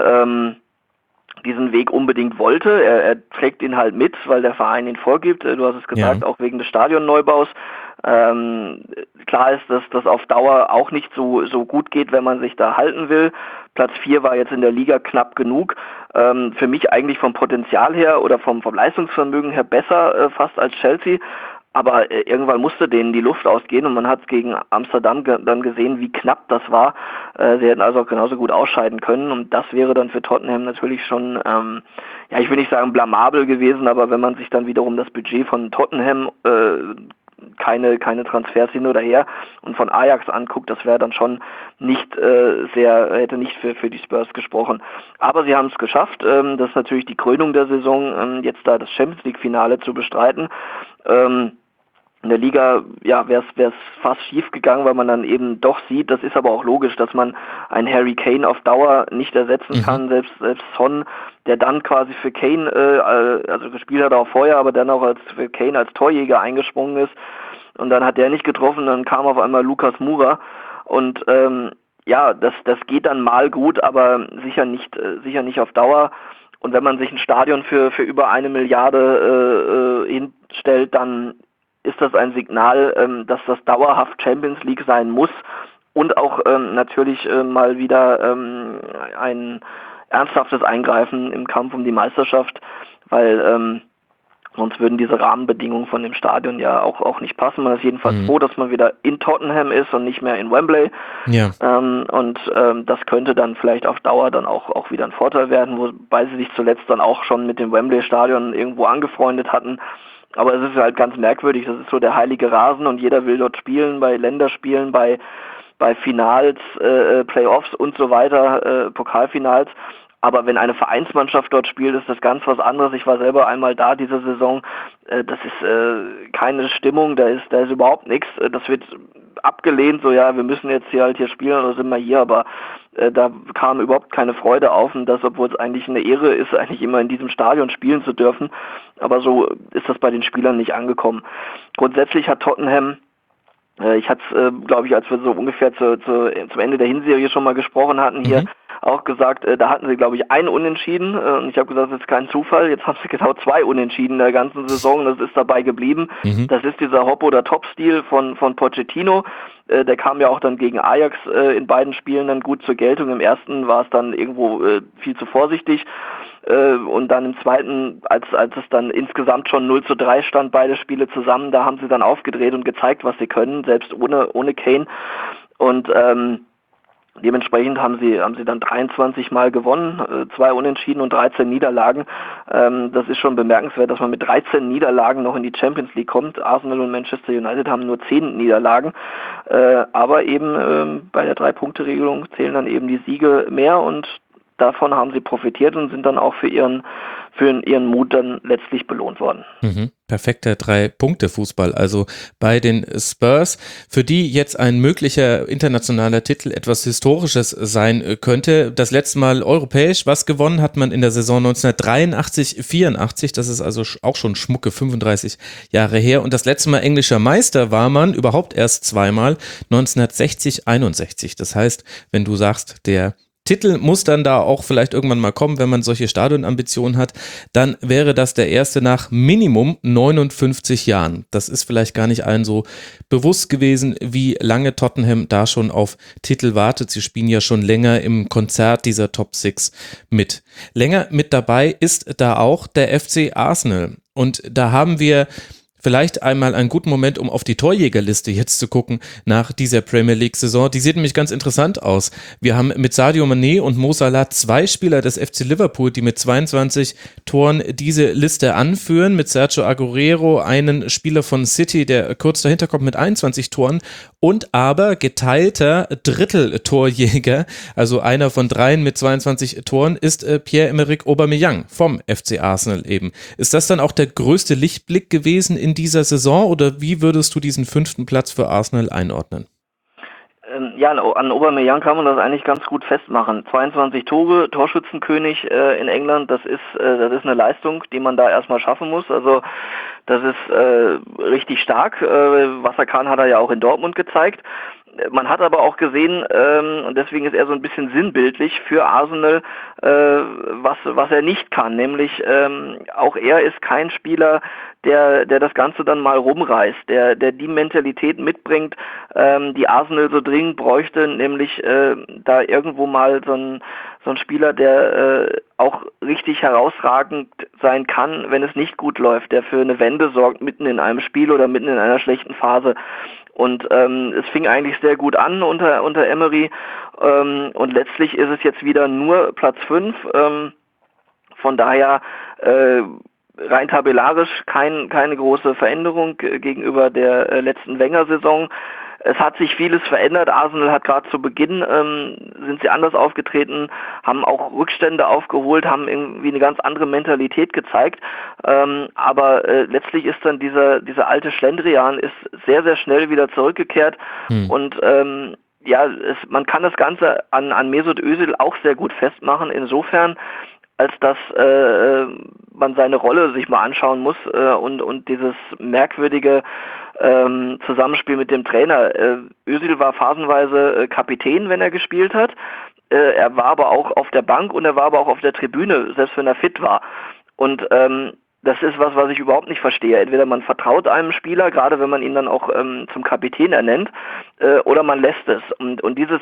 Weg unbedingt wollte. Er trägt ihn halt mit, weil der Verein ihn vorgibt. Du hast es gesagt, auch wegen des Stadionneubaus. Klar ist, dass das auf Dauer auch nicht so gut geht, wenn man sich da halten will. Platz 4 war jetzt in der Liga knapp genug. Für mich eigentlich vom Potenzial her oder vom Leistungsvermögen her besser fast als Chelsea. Aber irgendwann musste denen die Luft ausgehen, und man hat es gegen Amsterdam dann gesehen, wie knapp das war. Sie hätten also auch genauso gut ausscheiden können, und das wäre dann für Tottenham natürlich schon, ich will nicht sagen blamabel gewesen, aber wenn man sich dann wiederum das Budget von Tottenham keine Transfers hin oder her und von Ajax anguckt, das wäre dann schon nicht hätte nicht für die Spurs gesprochen. Aber sie haben es geschafft, das ist natürlich die Krönung der Saison, jetzt da das Champions League Finale zu bestreiten. In der Liga, wäre es fast schief gegangen, weil man dann eben doch sieht, das ist aber auch logisch, dass man einen Harry Kane auf Dauer nicht ersetzen kann, selbst Son, der dann quasi für Kane, also gespielt hat auch vorher, aber dann auch für Kane als Torjäger eingesprungen ist, und dann hat der nicht getroffen, dann kam auf einmal Lucas Moura, und das geht dann mal gut, aber sicher nicht auf Dauer. Und wenn man sich ein Stadion für über 1 Milliarde hinstellt, dann ist das ein Signal, dass das dauerhaft Champions League sein muss, und auch natürlich mal wieder ein ernsthaftes Eingreifen im Kampf um die Meisterschaft, weil sonst würden diese Rahmenbedingungen von dem Stadion ja auch nicht passen. Man ist jedenfalls froh, dass man wieder in Tottenham ist und nicht mehr in Wembley. Ja. Das könnte dann vielleicht auf Dauer dann auch wieder ein Vorteil werden, wobei sie sich zuletzt dann auch schon mit dem Wembley-Stadion irgendwo angefreundet hatten. Aber es ist halt ganz merkwürdig, das ist so der heilige Rasen, und jeder will dort spielen, bei Länderspielen, bei Finals, Playoffs und so weiter, Pokalfinals. Aber wenn eine Vereinsmannschaft dort spielt, ist das ganz was anderes. Ich war selber einmal da diese Saison. Das ist keine Stimmung, da ist überhaupt nichts. Das wird abgelehnt, so ja, wir müssen jetzt hier spielen oder sind wir hier, aber da kam überhaupt keine Freude auf, und das, obwohl es eigentlich eine Ehre ist, eigentlich immer in diesem Stadion spielen zu dürfen. Aber so ist das bei den Spielern nicht angekommen. Grundsätzlich hat Tottenham, ich hatte es, glaube ich, als wir so ungefähr zum Ende der Hinserie schon mal gesprochen hatten, hier auch gesagt, da hatten sie, glaube ich, ein Unentschieden. Und ich habe gesagt, das ist kein Zufall. Jetzt haben sie genau 2 Unentschieden in der ganzen Saison. Das ist dabei geblieben. Das ist dieser Hop- oder Top-Stil von Pochettino. Der kam ja auch dann gegen Ajax in beiden Spielen dann gut zur Geltung. Im ersten war es dann irgendwo viel zu vorsichtig. Und dann im zweiten, als es dann insgesamt schon 0:3 stand, beide Spiele zusammen, da haben sie dann aufgedreht und gezeigt, was sie können, selbst ohne Kane. Und dementsprechend haben sie dann 23 Mal gewonnen, 2 Unentschieden und 13 Niederlagen. Das ist schon bemerkenswert, dass man mit 13 Niederlagen noch in die Champions League kommt. Arsenal und Manchester United haben nur 10 Niederlagen. Aber eben bei der 3-Punkte-Regelung zählen dann eben die Siege mehr, und davon haben sie profitiert und sind dann auch für ihren Mut dann letztlich belohnt worden. Perfekter 3-Punkte-Fußball, also bei den Spurs, für die jetzt ein möglicher internationaler Titel etwas Historisches sein könnte. Das letzte Mal europäisch, was gewonnen hat man in der Saison 1983/84, das ist also auch schon schmucke 35 Jahre her, und das letzte Mal englischer Meister war man überhaupt erst zweimal, 1960/61. Das heißt, wenn du sagst, der Titel muss dann da auch vielleicht irgendwann mal kommen, wenn man solche Stadionambitionen hat, dann wäre das der erste nach Minimum 59 Jahren. Das ist vielleicht gar nicht allen so bewusst gewesen, wie lange Tottenham da schon auf Titel wartet. Sie spielen ja schon länger im Konzert dieser Top 6 mit. Länger mit dabei ist da auch der FC Arsenal. Und da haben wir vielleicht einmal einen guten Moment, um auf die Torjägerliste jetzt zu gucken nach dieser Premier League-Saison. Die sieht nämlich ganz interessant aus. Wir haben mit Sadio Mané und Mo Salah 2 Spieler des FC Liverpool, die mit 22 Toren diese Liste anführen. Mit Sergio Aguero einen Spieler von City, der kurz dahinter kommt mit 21 Toren. Und aber geteilter Drittel-Torjäger, also einer von 3 mit 22 Toren, ist Pierre-Emerick Aubameyang vom FC Arsenal eben. Ist das dann auch der größte Lichtblick gewesen in dieser Saison, oder wie würdest du diesen 5. Platz für Arsenal einordnen? Ja, an Aubameyang kann man das eigentlich ganz gut festmachen. 22 Tore, Torschützenkönig in England, das ist eine Leistung, die man da erstmal schaffen muss. Also das ist richtig stark. Was er kann, hat er ja auch in Dortmund gezeigt. Man hat aber auch gesehen, und deswegen ist er so ein bisschen sinnbildlich für Arsenal, was er nicht kann. Nämlich auch er ist kein Spieler, der das Ganze dann mal rumreißt, der die Mentalität mitbringt, die Arsenal so dringend bräuchte, nämlich da irgendwo mal so ein Spieler, der auch richtig herausragend sein kann, wenn es nicht gut läuft, der für eine Wende sorgt, mitten in einem Spiel oder mitten in einer schlechten Phase. Und es fing eigentlich sehr gut an unter Emery, und letztlich ist es jetzt wieder nur Platz 5. Von daher rein tabellarisch keine große Veränderung gegenüber der letzten Wenger-Saison. Es hat sich vieles verändert. Arsenal hat gerade zu Beginn sind sie anders aufgetreten, haben auch Rückstände aufgeholt, haben irgendwie eine ganz andere Mentalität gezeigt. Aber letztlich ist dann dieser alte Schlendrian ist sehr, sehr schnell wieder zurückgekehrt. Und man kann das Ganze an Mesut Özil auch sehr gut festmachen, insofern, als dass man seine Rolle sich mal anschauen muss und dieses merkwürdige Zusammenspiel mit dem Trainer. Özil war phasenweise Kapitän, wenn er gespielt hat. Er war aber auch auf der Bank und er war aber auch auf der Tribüne, selbst wenn er fit war. Und das ist was ich überhaupt nicht verstehe. Entweder man vertraut einem Spieler, gerade wenn man ihn dann auch zum Kapitän ernennt, oder man lässt es. Und dieser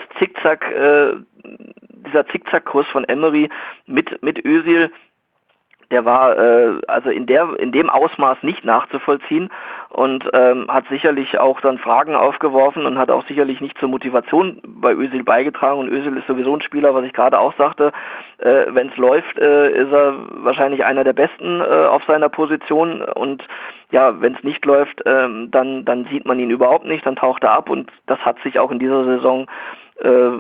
Zickzackkurs von Emery mit Özil, der war also in dem Ausmaß nicht nachzuvollziehen und hat sicherlich auch dann Fragen aufgeworfen und hat auch sicherlich nicht zur Motivation bei Özil beigetragen. Und Özil ist sowieso ein Spieler, was ich gerade auch sagte, wenn es läuft, ist er wahrscheinlich einer der Besten auf seiner Position, und ja, wenn es nicht läuft, dann sieht man ihn überhaupt nicht, dann taucht er ab, und das hat sich auch in dieser Saison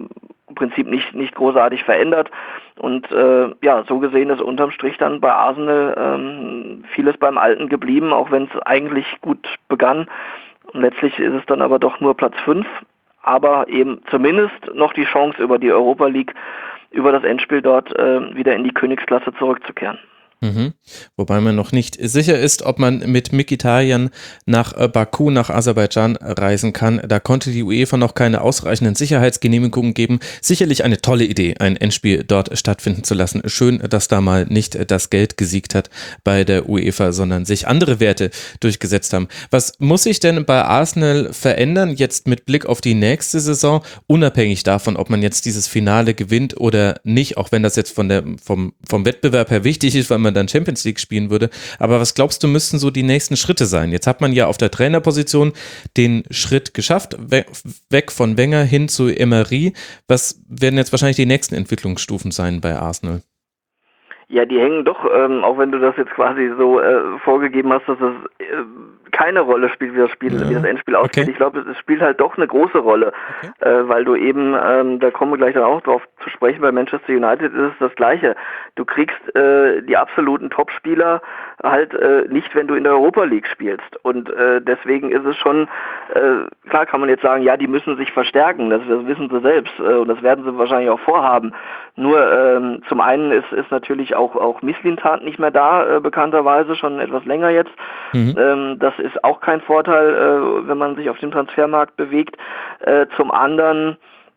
im Prinzip nicht großartig verändert. Und so gesehen ist unterm Strich dann bei Arsenal vieles beim Alten geblieben, auch wenn es eigentlich gut begann. Und letztlich ist es dann aber doch nur Platz 5, aber eben zumindest noch die Chance über die Europa League, über das Endspiel dort wieder in die Königsklasse zurückzukehren. Mhm. Wobei man noch nicht sicher ist, ob man mit Mkhitaryan nach Baku, nach Aserbaidschan reisen kann. Da konnte die UEFA noch keine ausreichenden Sicherheitsgenehmigungen geben. Sicherlich eine tolle Idee, ein Endspiel dort stattfinden zu lassen. Schön, dass da mal nicht das Geld gesiegt hat bei der UEFA, sondern sich andere Werte durchgesetzt haben. Was muss sich denn bei Arsenal verändern, jetzt mit Blick auf die nächste Saison, unabhängig davon, ob man jetzt dieses Finale gewinnt oder nicht, auch wenn das jetzt vom Wettbewerb her wichtig ist, weil man dann Champions League spielen würde. Aber was glaubst du, müssten so die nächsten Schritte sein? Jetzt hat man ja auf der Trainerposition den Schritt geschafft, weg von Wenger hin zu Emery. Was werden jetzt wahrscheinlich die nächsten Entwicklungsstufen sein bei Arsenal? Ja, die hängen doch, auch wenn du das jetzt quasi so vorgegeben hast, dass es keine Rolle spielt, wie das Endspiel ausgeht. Okay. Ich glaube, es spielt halt doch eine große Rolle, weil du eben, da kommen wir gleich dann auch drauf zu sprechen, bei Manchester United ist es das Gleiche. Du kriegst die absoluten Topspieler halt nicht, wenn du in der Europa League spielst. Und deswegen ist es schon, klar kann man jetzt sagen, ja, die müssen sich verstärken, das wissen sie selbst und das werden sie wahrscheinlich auch vorhaben. Nur zum einen ist natürlich auch Mislintat nicht mehr da, bekannterweise schon etwas länger jetzt. Das ist auch kein Vorteil, wenn man sich auf dem Transfermarkt bewegt. Zum anderen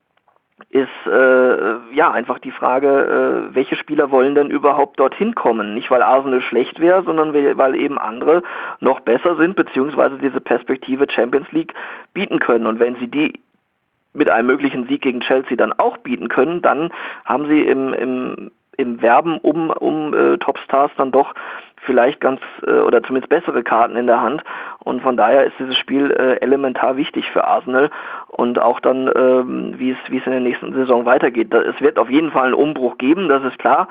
ist einfach die Frage, welche Spieler wollen denn überhaupt dorthin kommen? Nicht, weil Arsenal schlecht wäre, sondern weil eben andere noch besser sind, beziehungsweise diese Perspektive Champions League bieten können. Und wenn sie die mit einem möglichen Sieg gegen Chelsea dann auch bieten können, dann haben sie im Werben um Topstars dann doch vielleicht ganz oder zumindest bessere Karten in der Hand, und von daher ist dieses Spiel elementar wichtig für Arsenal und auch dann, wie es in der nächsten Saison weitergeht. Es wird auf jeden Fall einen Umbruch geben, das ist klar,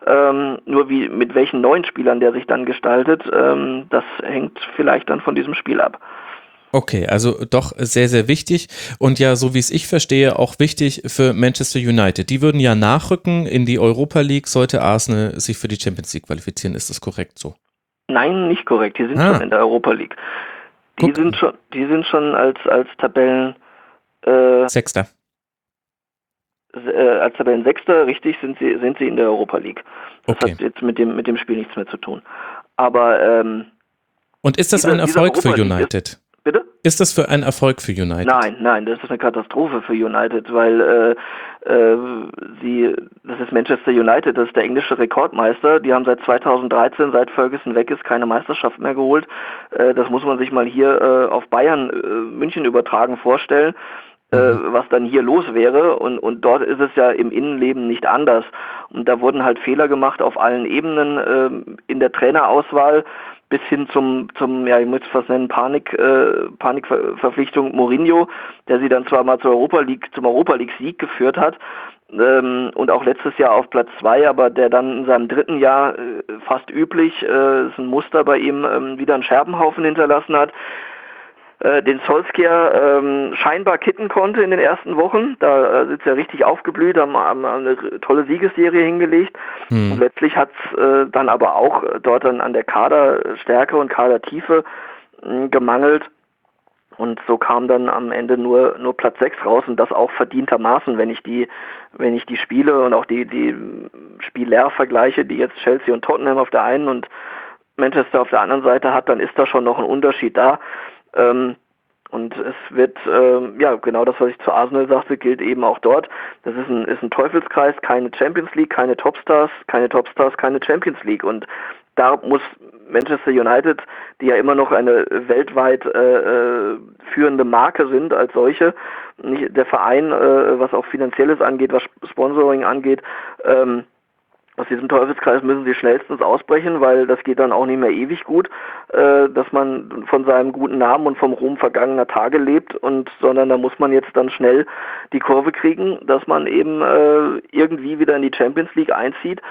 nur mit welchen neuen Spielern der sich dann gestaltet, das hängt vielleicht dann von diesem Spiel ab. Okay, also doch sehr, sehr wichtig und ja, so wie es ich verstehe, auch wichtig für Manchester United. Die würden ja nachrücken in die Europa League, sollte Arsenal sich für die Champions League qualifizieren. Ist das korrekt so? Nein, nicht korrekt. Die sind schon in der Europa League. Die sind schon als Tabellen Sechster. Als Tabellensechster, richtig, sind sie in der Europa League. Das Okay. hat jetzt mit dem Spiel nichts mehr zu tun. Aber und ist das ein Erfolg für United? Bitte? Ist das für ein Erfolg für United? Nein, das ist eine Katastrophe für United, weil das ist Manchester United, das ist der englische Rekordmeister. Die haben seit 2013, seit Ferguson weg ist, keine Meisterschaft mehr geholt. Das muss man sich mal hier auf Bayern München übertragen vorstellen, was dann hier los wäre. Und dort ist es ja im Innenleben nicht anders. Und da wurden halt Fehler gemacht auf allen Ebenen in der Trainerauswahl, bis hin zum ich muss es fast nennen, Panikverpflichtung Mourinho, der sie dann zwar mal zum Europa League-Sieg geführt hat, und auch letztes Jahr auf Platz 2, aber der dann in seinem dritten Jahr fast üblich, ist ein Muster bei ihm, wieder einen Scherbenhaufen hinterlassen hat, den Solskjaer scheinbar kitten konnte in den ersten Wochen. Da ist er richtig aufgeblüht, haben eine tolle Siegesserie hingelegt. Und letztlich hat es dann aber auch dort dann an der Kaderstärke und Kadertiefe gemangelt. Und so kam dann am Ende nur Platz 6 raus, und das auch verdientermaßen, wenn ich die Spiele und auch die Spieler vergleiche, die jetzt Chelsea und Tottenham auf der einen und Manchester auf der anderen Seite hat, dann ist da schon noch ein Unterschied da. Und es wird, genau das, was ich zu Arsenal sagte, gilt eben auch dort. Das ist ein Teufelskreis, keine Champions League, keine Topstars, keine Champions League. Und da muss Manchester United, die ja immer noch eine weltweit führende Marke sind als solche, nicht der Verein, was auch Finanzielles angeht, was Sponsoring angeht, aus diesem Teufelskreis müssen sie schnellstens ausbrechen, weil das geht dann auch nicht mehr ewig gut, dass man von seinem guten Namen und vom Ruhm vergangener Tage lebt, sondern da muss man jetzt dann schnell die Kurve kriegen, dass man eben irgendwie wieder in die Champions League einzieht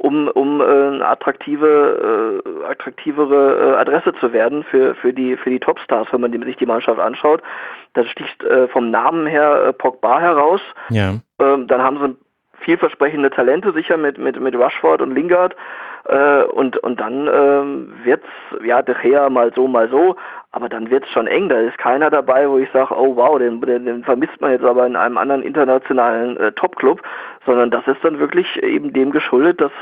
eine attraktivere Adresse zu werden für die Topstars, wenn man sich die Mannschaft anschaut. Das sticht vom Namen her Pogba heraus. Ja. Dann haben sie vielversprechende Talente sicher mit Rashford und Lingard. Und dann wird's, ja, De Gea mal so, aber dann wird's schon eng. Da ist keiner dabei, wo ich sage, oh wow, den vermisst man jetzt aber in einem anderen internationalen Top-Club, sondern das ist dann wirklich eben dem geschuldet, dass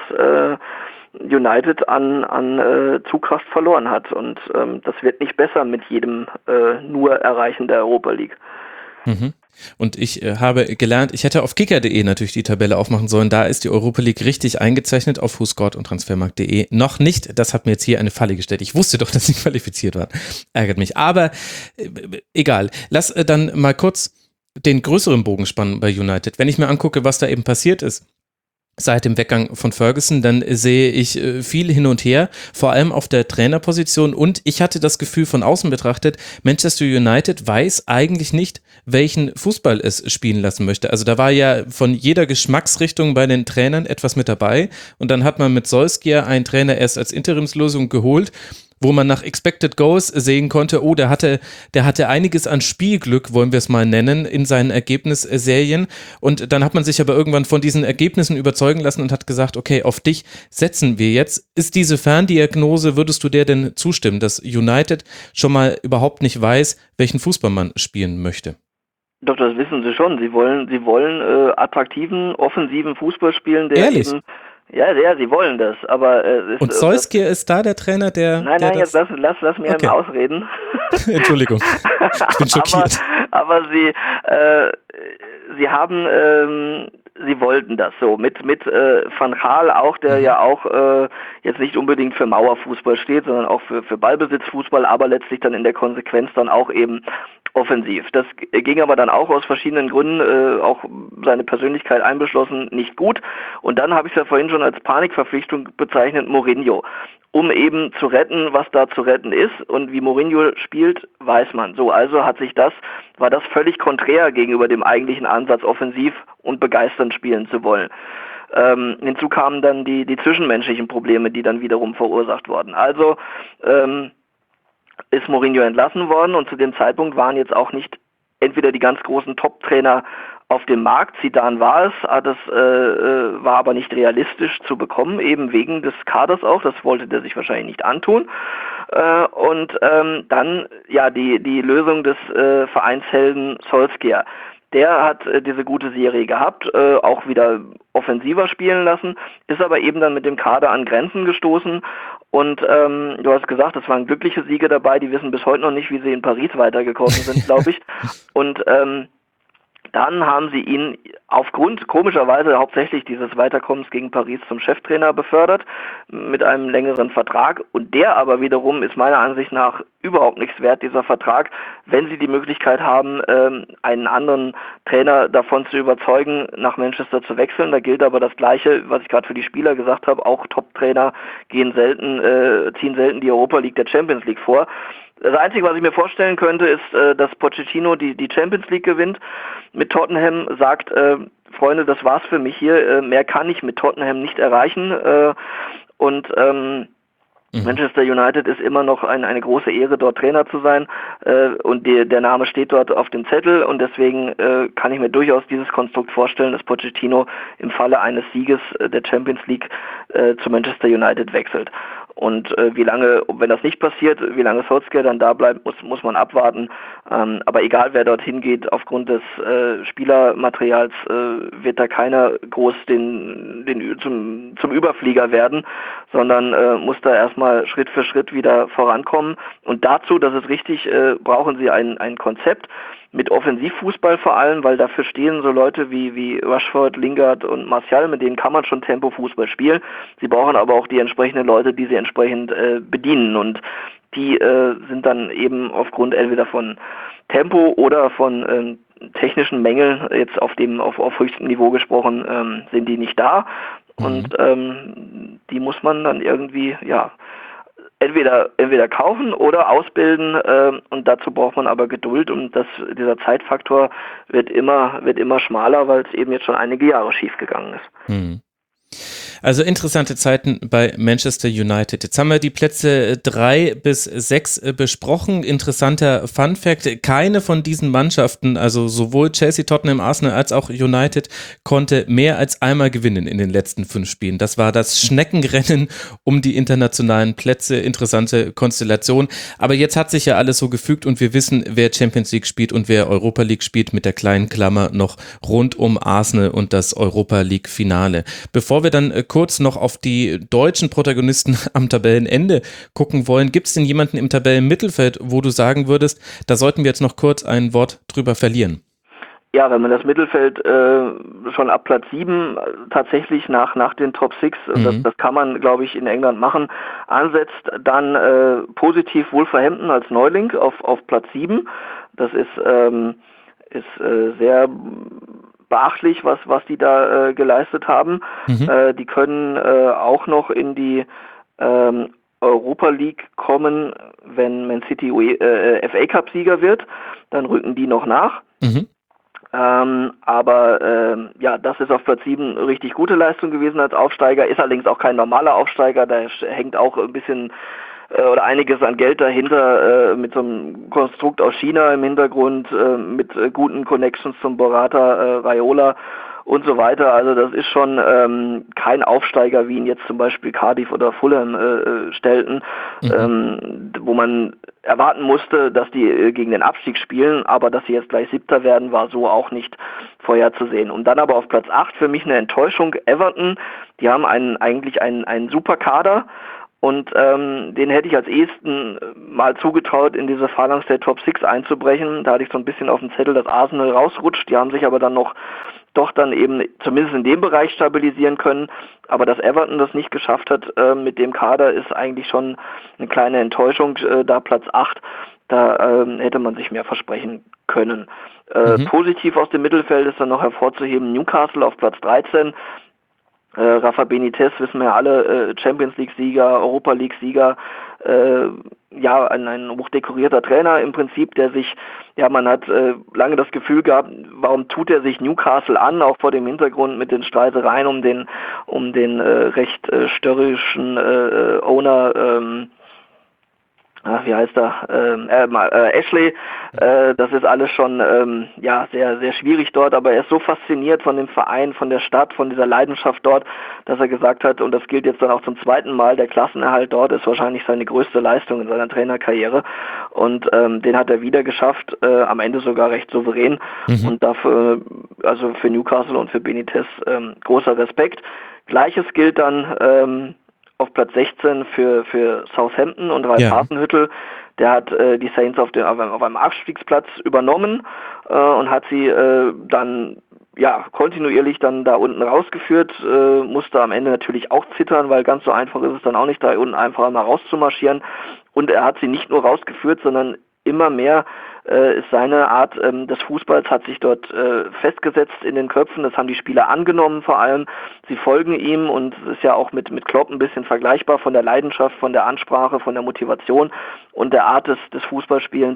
United an Zugkraft verloren hat. Und das wird nicht besser mit jedem nur Erreichen der Europa League. Mhm. Und ich habe gelernt, ich hätte auf kicker.de natürlich die Tabelle aufmachen sollen. Da ist die Europa League richtig eingezeichnet, auf WhoScored und Transfermarkt.de noch nicht. Das hat mir jetzt hier eine Falle gestellt. Ich wusste doch, dass sie qualifiziert waren. Ärgert mich. Aber egal. Lass dann mal kurz den größeren Bogen spannen bei United. Wenn ich mir angucke, was da eben passiert ist seit dem Weggang von Ferguson, dann sehe ich viel hin und her, vor allem auf der Trainerposition, und ich hatte das Gefühl von außen betrachtet, Manchester United weiß eigentlich nicht, welchen Fußball es spielen lassen möchte. Also da war ja von jeder Geschmacksrichtung bei den Trainern etwas mit dabei, und dann hat man mit Solskjaer einen Trainer erst als Interimslösung geholt, wo man nach Expected Goals sehen konnte, oh, der hatte einiges an Spielglück, wollen wir es mal nennen, in seinen Ergebnisserien, und dann hat man sich aber irgendwann von diesen Ergebnissen überzeugen lassen und hat gesagt, okay, auf dich setzen wir jetzt. Ist diese Ferndiagnose, würdest du der denn zustimmen, dass United schon mal überhaupt nicht weiß, welchen Fußball man spielen möchte? Doch, das wissen sie schon. Sie wollen attraktiven, offensiven Fußball spielen, der Ehrlich? eben... Ja, sie wollen das, aber... und Solskjaer ist da der Trainer, der... Nein, jetzt lass mir okay. mal ausreden. Entschuldigung, ich bin schockiert. aber sie haben... Sie wollten das so. Mit Van Gaal auch, der ja auch jetzt nicht unbedingt für Mauerfußball steht, sondern auch für Ballbesitzfußball, aber letztlich dann in der Konsequenz dann auch eben offensiv. Das ging aber dann auch aus verschiedenen Gründen, auch seine Persönlichkeit einbeschlossen, nicht gut. Und dann habe ich es ja vorhin schon als Panikverpflichtung bezeichnet, Mourinho. Um eben zu retten, was da zu retten ist. Und wie Mourinho spielt, weiß man. So, also war das völlig konträr gegenüber dem eigentlichen Ansatz, offensiv und begeisternd spielen zu wollen. Hinzu kamen dann die zwischenmenschlichen Probleme, die dann wiederum verursacht wurden. Also ist Mourinho entlassen worden, und zu dem Zeitpunkt waren jetzt auch nicht entweder die ganz großen Top-Trainer auf dem Markt. Zidane war es, war aber nicht realistisch zu bekommen, eben wegen des Kaders auch. Das wollte der sich wahrscheinlich nicht antun. Und dann ja die Lösung des Vereinshelden Solskjaer. Der hat diese gute Serie gehabt, auch wieder offensiver spielen lassen, ist aber eben dann mit dem Kader an Grenzen gestoßen. Und du hast gesagt, es waren glückliche Siege dabei, die wissen bis heute noch nicht, wie sie in Paris weitergekommen sind, glaube ich. Und dann haben sie ihn aufgrund, komischerweise hauptsächlich dieses Weiterkommens gegen Paris, zum Cheftrainer befördert, mit einem längeren Vertrag. Und der aber wiederum ist meiner Ansicht nach überhaupt nichts wert, dieser Vertrag, wenn sie die Möglichkeit haben, einen anderen Trainer davon zu überzeugen, nach Manchester zu wechseln. Da gilt aber das Gleiche, was ich gerade für die Spieler gesagt habe, auch Top-Trainer ziehen selten die Europa League der Champions League vor. Das Einzige, was ich mir vorstellen könnte, ist, dass Pochettino die Champions League gewinnt. Mit Tottenham sagt, Freunde, das war's für mich hier. Mehr kann ich mit Tottenham nicht erreichen. Manchester United ist immer noch eine große Ehre, dort Trainer zu sein. Und der Name steht dort auf dem Zettel. Und deswegen kann ich mir durchaus dieses Konstrukt vorstellen, dass Pochettino im Falle eines Sieges der Champions League zu Manchester United wechselt. Und wie lange, wenn das nicht passiert, wie lange Solskjaer dann da bleibt, muss man abwarten. Aber egal, wer dorthin geht, aufgrund des Spielermaterials wird da keiner groß zum Überflieger werden, sondern muss da erstmal Schritt für Schritt wieder vorankommen. Und dazu, das ist richtig, brauchen sie ein Konzept mit Offensivfußball vor allem, weil dafür stehen so Leute wie Rashford, Lingard und Martial, mit denen kann man schon Tempo-Fußball spielen. Sie brauchen aber auch die entsprechenden Leute, die sie entsprechend bedienen, und die sind dann eben aufgrund entweder von Tempo oder von technischen Mängeln, jetzt auf höchstem Niveau gesprochen, sind die nicht da. Und die muss man dann irgendwie, ja, entweder kaufen oder ausbilden, und dazu braucht man aber Geduld, und dieser Zeitfaktor wird immer schmaler, weil es eben jetzt schon einige Jahre schief gegangen ist. Also interessante Zeiten bei Manchester United. Jetzt haben wir die Plätze 3 bis 6 besprochen. Interessanter Funfact, keine von diesen Mannschaften, also sowohl Chelsea, Tottenham, Arsenal als auch United, konnte mehr als einmal gewinnen in den letzten 5 Spielen. Das war das Schneckenrennen um die internationalen Plätze. Interessante Konstellation. Aber jetzt hat sich ja alles so gefügt und wir wissen, wer Champions League spielt und wer Europa League spielt, mit der kleinen Klammer noch rund um Arsenal und das Europa League Finale. Bevor wir dann kurz noch auf die deutschen Protagonisten am Tabellenende gucken wollen, gibt es denn jemanden im Tabellenmittelfeld, wo du sagen würdest, da sollten wir jetzt noch kurz ein Wort drüber verlieren? Ja, wenn man das Mittelfeld schon ab Platz 7 tatsächlich nach den Top 6, das kann man, glaube ich, in England machen, ansetzt, dann positiv Wolverhampton als Neuling auf Platz 7. Das ist sehr beachtlich, was die da geleistet haben. Die können auch noch in die Europa League kommen, wenn Man City FA Cup Sieger wird, dann rücken die noch nach. Ja, das ist auf Platz 7 richtig gute Leistung gewesen als Aufsteiger, ist allerdings auch kein normaler Aufsteiger, da hängt auch ein bisschen oder einiges an Geld dahinter, mit so einem Konstrukt aus China im Hintergrund, mit guten Connections zum Berater Raiola und so weiter. Also das ist schon kein Aufsteiger, wie ihn jetzt zum Beispiel Cardiff oder Fulham stellten, wo man erwarten musste, dass die gegen den Abstieg spielen, aber dass sie jetzt gleich Siebter werden, war so auch nicht vorherzusehen. Und dann aber auf Platz 8 für mich eine Enttäuschung, Everton, die haben eigentlich einen super Kader, und den hätte ich als ehesten mal zugetraut, in diese Phalanx der Top 6 einzubrechen. Da hatte ich so ein bisschen auf dem Zettel, dass Arsenal rausrutscht. Die haben sich aber dann doch dann eben zumindest in dem Bereich stabilisieren können. Aber dass Everton das nicht geschafft hat mit dem Kader, ist eigentlich schon eine kleine Enttäuschung. Da Platz 8, da hätte man sich mehr versprechen können. Positiv aus dem Mittelfeld ist dann noch hervorzuheben Newcastle auf Platz 13. Rafa Benitez, wissen wir ja alle, Champions League-Sieger, Europa League-Sieger, ja, ein hochdekorierter Trainer im Prinzip, der sich, ja, man hat lange das Gefühl gehabt, warum tut er sich Newcastle an, auch vor dem Hintergrund mit den Streitereien um den recht störrischen Owner, wie heißt er? Ashley. Das ist alles schon ja, sehr, sehr schwierig dort, aber er ist so fasziniert von dem Verein, von der Stadt, von dieser Leidenschaft dort, dass er gesagt hat, und das gilt jetzt dann auch zum zweiten Mal, der Klassenerhalt dort ist wahrscheinlich seine größte Leistung in seiner Trainerkarriere, und den hat er wieder geschafft, am Ende sogar recht souverän, und dafür, also für Newcastle und für Benitez, großer Respekt. Gleiches gilt dann auf Platz 16 für Southampton und Ralf Hasenhüttl. Der hat die Saints auf einem Abstiegsplatz übernommen und hat sie dann ja kontinuierlich dann da unten rausgeführt, musste am Ende natürlich auch zittern, weil ganz so einfach ist es dann auch nicht, da unten einfach mal rauszumarschieren. Und er hat sie nicht nur rausgeführt, sondern immer mehr ist seine Art des Fußballs hat sich dort festgesetzt in den Köpfen. Das haben die Spieler angenommen vor allem. Sie folgen ihm, und es ist ja auch mit Klopp ein bisschen vergleichbar von der Leidenschaft, von der Ansprache, von der Motivation und der Art des Fußballspielens.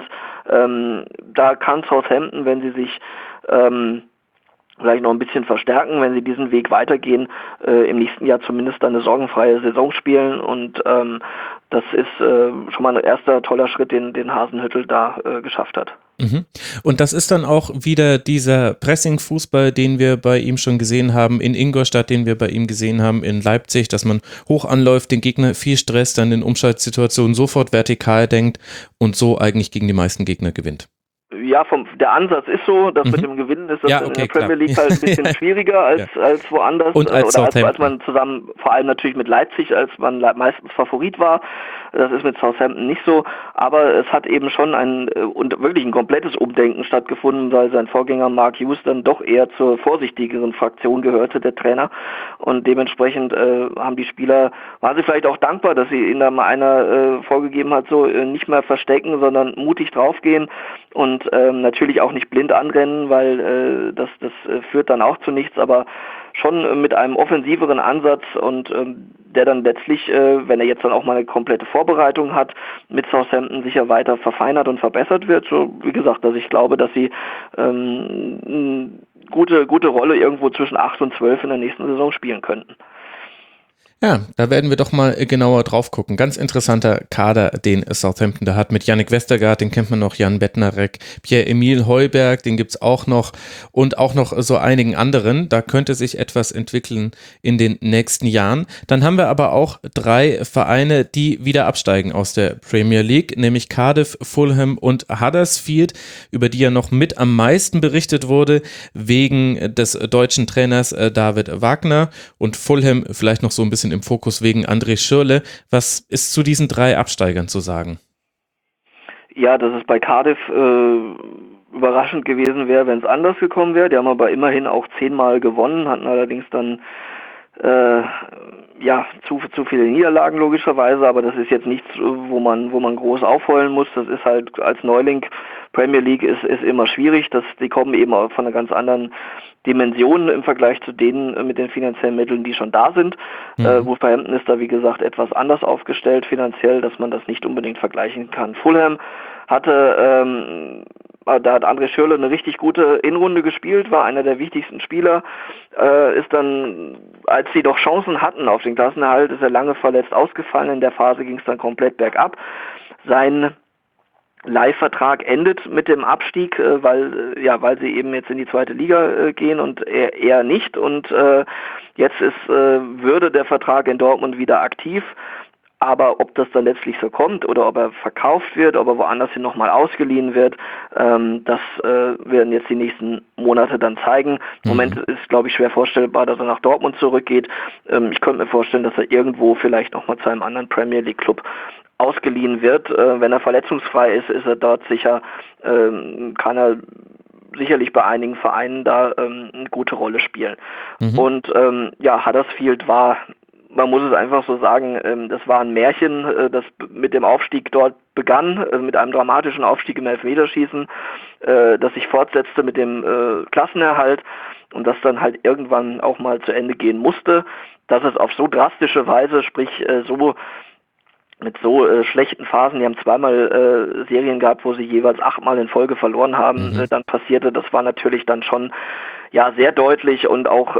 Da kann Southampton, wenn sie sich vielleicht noch ein bisschen verstärken, wenn sie diesen Weg weitergehen, im nächsten Jahr zumindest eine sorgenfreie Saison spielen, und das ist schon mal ein erster toller Schritt, den Hasenhüttl da geschafft hat. Und das ist dann auch wieder dieser Pressing-Fußball, den wir bei ihm schon gesehen haben in Ingolstadt, den wir bei ihm gesehen haben in Leipzig, dass man hoch anläuft, den Gegner viel Stress, dann in Umschaltsituationen sofort vertikal denkt und so eigentlich gegen die meisten Gegner gewinnt. Ja, der Ansatz ist so, das mit dem Gewinnen ist das in der Premier League halt ein bisschen schwieriger als woanders. Und als als man zusammen, vor allem natürlich mit Leipzig, als man meistens Favorit war. Das ist mit Southampton nicht so, aber es hat eben schon wirklich ein komplettes Umdenken stattgefunden, weil sein Vorgänger Mark Hughes dann doch eher zur vorsichtigeren Fraktion gehörte, der Trainer, und dementsprechend waren sie vielleicht auch dankbar, dass sie ihn da mal einer vorgegeben hat, so nicht mehr verstecken, sondern mutig draufgehen und natürlich auch nicht blind anrennen, weil das führt dann auch zu nichts, aber schon mit einem offensiveren Ansatz, und der dann letztlich, wenn er jetzt dann auch mal eine komplette Vorbereitung hat, mit Southampton sicher weiter verfeinert und verbessert wird. So, wie gesagt, dass ich glaube, dass sie eine gute Rolle irgendwo zwischen 8 und 12 in der nächsten Saison spielen könnten. Ja, da werden wir doch mal genauer drauf gucken. Ganz interessanter Kader, den Southampton da hat, mit Yannick Westergaard, den kennt man noch, Jan Bednarek, Pierre-Emile Heuberg, den gibt's auch noch und auch noch so einigen anderen. Da könnte sich etwas entwickeln in den nächsten Jahren. Dann haben wir aber auch 3 Vereine, die wieder absteigen aus der Premier League, nämlich Cardiff, Fulham und Huddersfield, über die ja noch mit am meisten berichtet wurde, wegen des deutschen Trainers David Wagner, und Fulham vielleicht noch so ein bisschen im Fokus wegen André Schürrle. Was ist zu diesen 3 Absteigern zu sagen? Ja, dass es bei Cardiff überraschend gewesen wäre, wenn es anders gekommen wäre. Die haben aber immerhin auch 10-mal gewonnen, hatten allerdings dann zu viele Niederlagen logischerweise, aber das ist jetzt nichts, wo man groß aufheulen muss. Das ist halt als Neuling, Premier League ist immer schwierig, die kommen eben auch von einer ganz anderen Dimension im Vergleich zu denen mit den finanziellen Mitteln, die schon da sind. Wolverhampton ist da, wie gesagt, etwas anders aufgestellt finanziell, dass man das nicht unbedingt vergleichen kann. Fulham da hat André Schürrle eine richtig gute Hinrunde gespielt, war einer der wichtigsten Spieler, ist dann, als sie doch Chancen hatten auf den Klassenerhalt, ist er lange verletzt ausgefallen, in der Phase ging es dann komplett bergab. Sein Leihvertrag endet mit dem Abstieg, weil sie eben jetzt in die 2. Liga gehen und er nicht, und jetzt würde der Vertrag in Dortmund wieder aktiv. Aber ob das dann letztlich so kommt oder ob er verkauft wird, ob er woanders hin nochmal ausgeliehen wird, das werden jetzt die nächsten Monate dann zeigen. Im Moment ist, glaube ich, schwer vorstellbar, dass er nach Dortmund zurückgeht. Ich könnte mir vorstellen, dass er irgendwo vielleicht nochmal zu einem anderen Premier League Club ausgeliehen wird. Wenn er verletzungsfrei ist, ist er dort sicher, kann er sicherlich bei einigen Vereinen da eine gute Rolle spielen. Und Huddersfield war, man muss es einfach so sagen, das war ein Märchen, das mit dem Aufstieg dort begann, mit einem dramatischen Aufstieg im Elfmeterschießen, das sich fortsetzte mit dem Klassenerhalt und das dann halt irgendwann auch mal zu Ende gehen musste. Dass es auf so drastische Weise, sprich mit so schlechten Phasen, die haben 2-mal Serien gehabt, wo sie jeweils 8-mal in Folge verloren haben, dann passierte, das war natürlich dann schon sehr deutlich und auch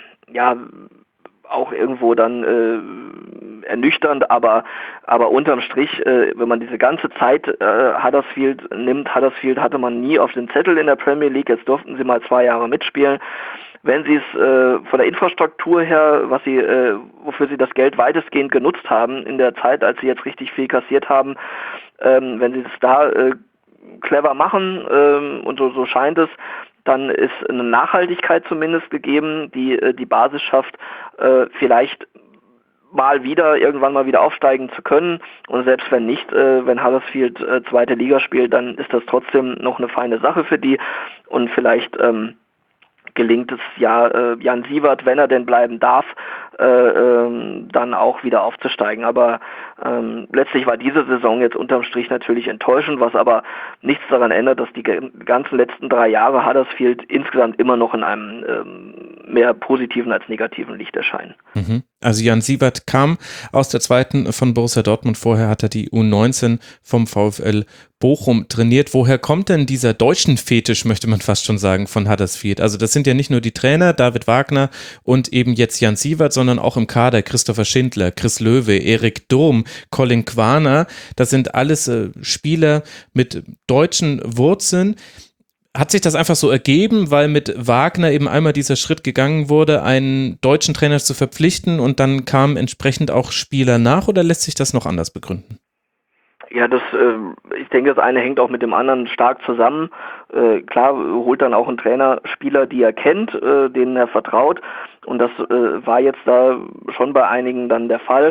irgendwo dann ernüchternd, aber unterm Strich, wenn man diese ganze Zeit Huddersfield nimmt, Huddersfield hatte man nie auf den Zettel in der Premier League, jetzt durften sie mal 2 Jahre mitspielen. Wenn sie es von der Infrastruktur her, wofür sie das Geld weitestgehend genutzt haben in der Zeit, als sie jetzt richtig viel kassiert haben, wenn sie es da clever machen und so scheint es, dann ist eine Nachhaltigkeit zumindest gegeben, die Basis schafft, vielleicht irgendwann mal wieder aufsteigen zu können. Und selbst wenn nicht, wenn Huddersfield 2. Liga spielt, dann ist das trotzdem noch eine feine Sache für die. Und vielleicht gelingt es Jan Siewert, wenn er denn bleiben darf, dann auch wieder aufzusteigen. Aber letztlich war diese Saison jetzt unterm Strich natürlich enttäuschend, was aber nichts daran ändert, dass die ganzen letzten 3 Jahre Huddersfield insgesamt immer noch in einem mehr positiven als negativen Licht erscheinen. Also Jan Siewert kam aus der 2. von Borussia Dortmund, vorher hat er die U19 vom VfL Bochum trainiert. Woher kommt denn dieser deutschen Fetisch, möchte man fast schon sagen, von Huddersfield? Also das sind ja nicht nur die Trainer, David Wagner und eben jetzt Jan Siewert, sondern auch im Kader Christopher Schindler, Chris Löwe, Erik Durm, Colin Quaner. Das sind alles Spieler mit deutschen Wurzeln. Hat sich das einfach so ergeben, weil mit Wagner eben einmal dieser Schritt gegangen wurde, einen deutschen Trainer zu verpflichten und dann kamen entsprechend auch Spieler nach, oder lässt sich das noch anders begründen? Ja, ich denke, das eine hängt auch mit dem anderen stark zusammen. Klar holt dann auch ein Trainer Spieler, die er kennt, denen er vertraut, und das war jetzt da schon bei einigen dann der Fall.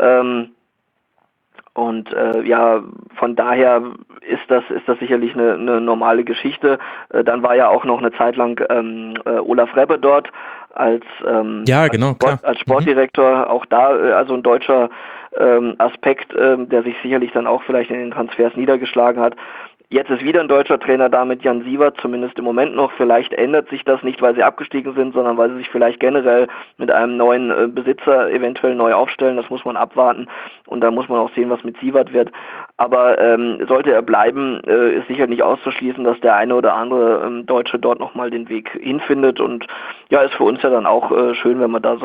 Von daher ist das sicherlich eine normale Geschichte. Dann war ja auch noch eine Zeit lang Olaf Rebbe dort als Sportdirektor. Auch da also ein deutscher Aspekt, der sich sicherlich dann auch vielleicht in den Transfers niedergeschlagen hat. Jetzt ist wieder ein deutscher Trainer da mit Jan Siewert, zumindest im Moment noch. Vielleicht ändert sich das nicht, weil sie abgestiegen sind, sondern weil sie sich vielleicht generell mit einem neuen Besitzer eventuell neu aufstellen. Das muss man abwarten und da muss man auch sehen, was mit Siewert wird. Aber sollte er bleiben, ist sicher nicht auszuschließen, dass der eine oder andere Deutsche dort nochmal den Weg hinfindet. Und ja, ist für uns ja dann auch schön, wenn wir da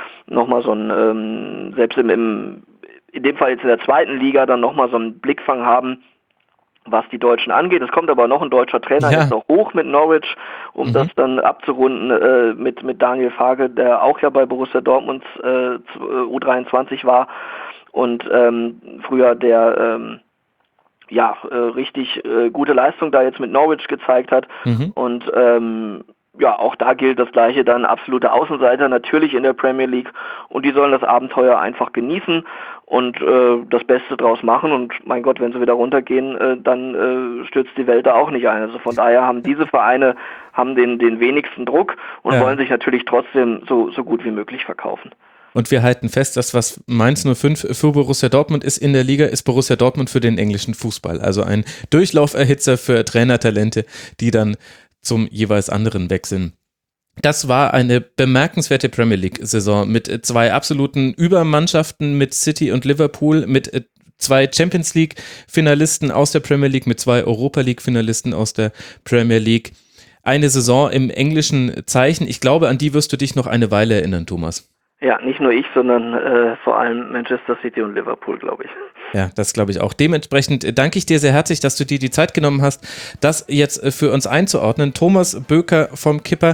selbst in dem Fall jetzt in der zweiten Liga dann nochmal so einen Blickfang haben, was die Deutschen angeht. Es kommt aber noch ein deutscher Trainer jetzt noch hoch mit Norwich, um das dann abzurunden mit Daniel Farke, der auch ja bei Borussia Dortmunds U23 war und früher der richtig gute Leistung da jetzt mit Norwich gezeigt hat. Und auch da gilt das Gleiche, dann absolute Außenseiter natürlich in der Premier League und die sollen das Abenteuer einfach genießen und das Beste draus machen und mein Gott, wenn sie wieder runtergehen, dann stürzt die Welt da auch nicht ein. Also von daher haben diese Vereine den wenigsten Druck und wollen sich natürlich trotzdem so gut wie möglich verkaufen. Und wir halten fest, dass was Mainz 05 für Borussia Dortmund ist in der Liga, ist Borussia Dortmund für den englischen Fußball. Also ein Durchlauferhitzer für Trainertalente, die dann zum jeweils anderen wechseln. Das war eine bemerkenswerte Premier League-Saison mit 2 absoluten Übermannschaften, mit City und Liverpool, mit 2 Champions League-Finalisten aus der Premier League, mit 2 Europa League-Finalisten aus der Premier League. Eine Saison im englischen Zeichen. Ich glaube, an die wirst du dich noch eine Weile erinnern, Thomas. Ja, nicht nur ich, sondern vor allem Manchester City und Liverpool, glaube ich. Ja, das glaube ich auch. Dementsprechend danke ich dir sehr herzlich, dass du dir die Zeit genommen hast, das jetzt für uns einzuordnen. Thomas Böker vom Kicker.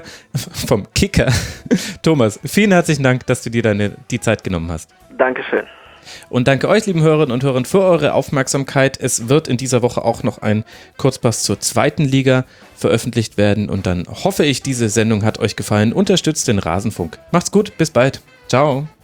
Thomas, vielen herzlichen Dank, dass du dir die Zeit genommen hast. Dankeschön. Und danke euch, lieben Hörerinnen und Hörer, für eure Aufmerksamkeit. Es wird in dieser Woche auch noch ein Kurzpass zur zweiten Liga veröffentlicht werden und dann hoffe ich, diese Sendung hat euch gefallen. Unterstützt den Rasenfunk. Macht's gut, bis bald. Ciao.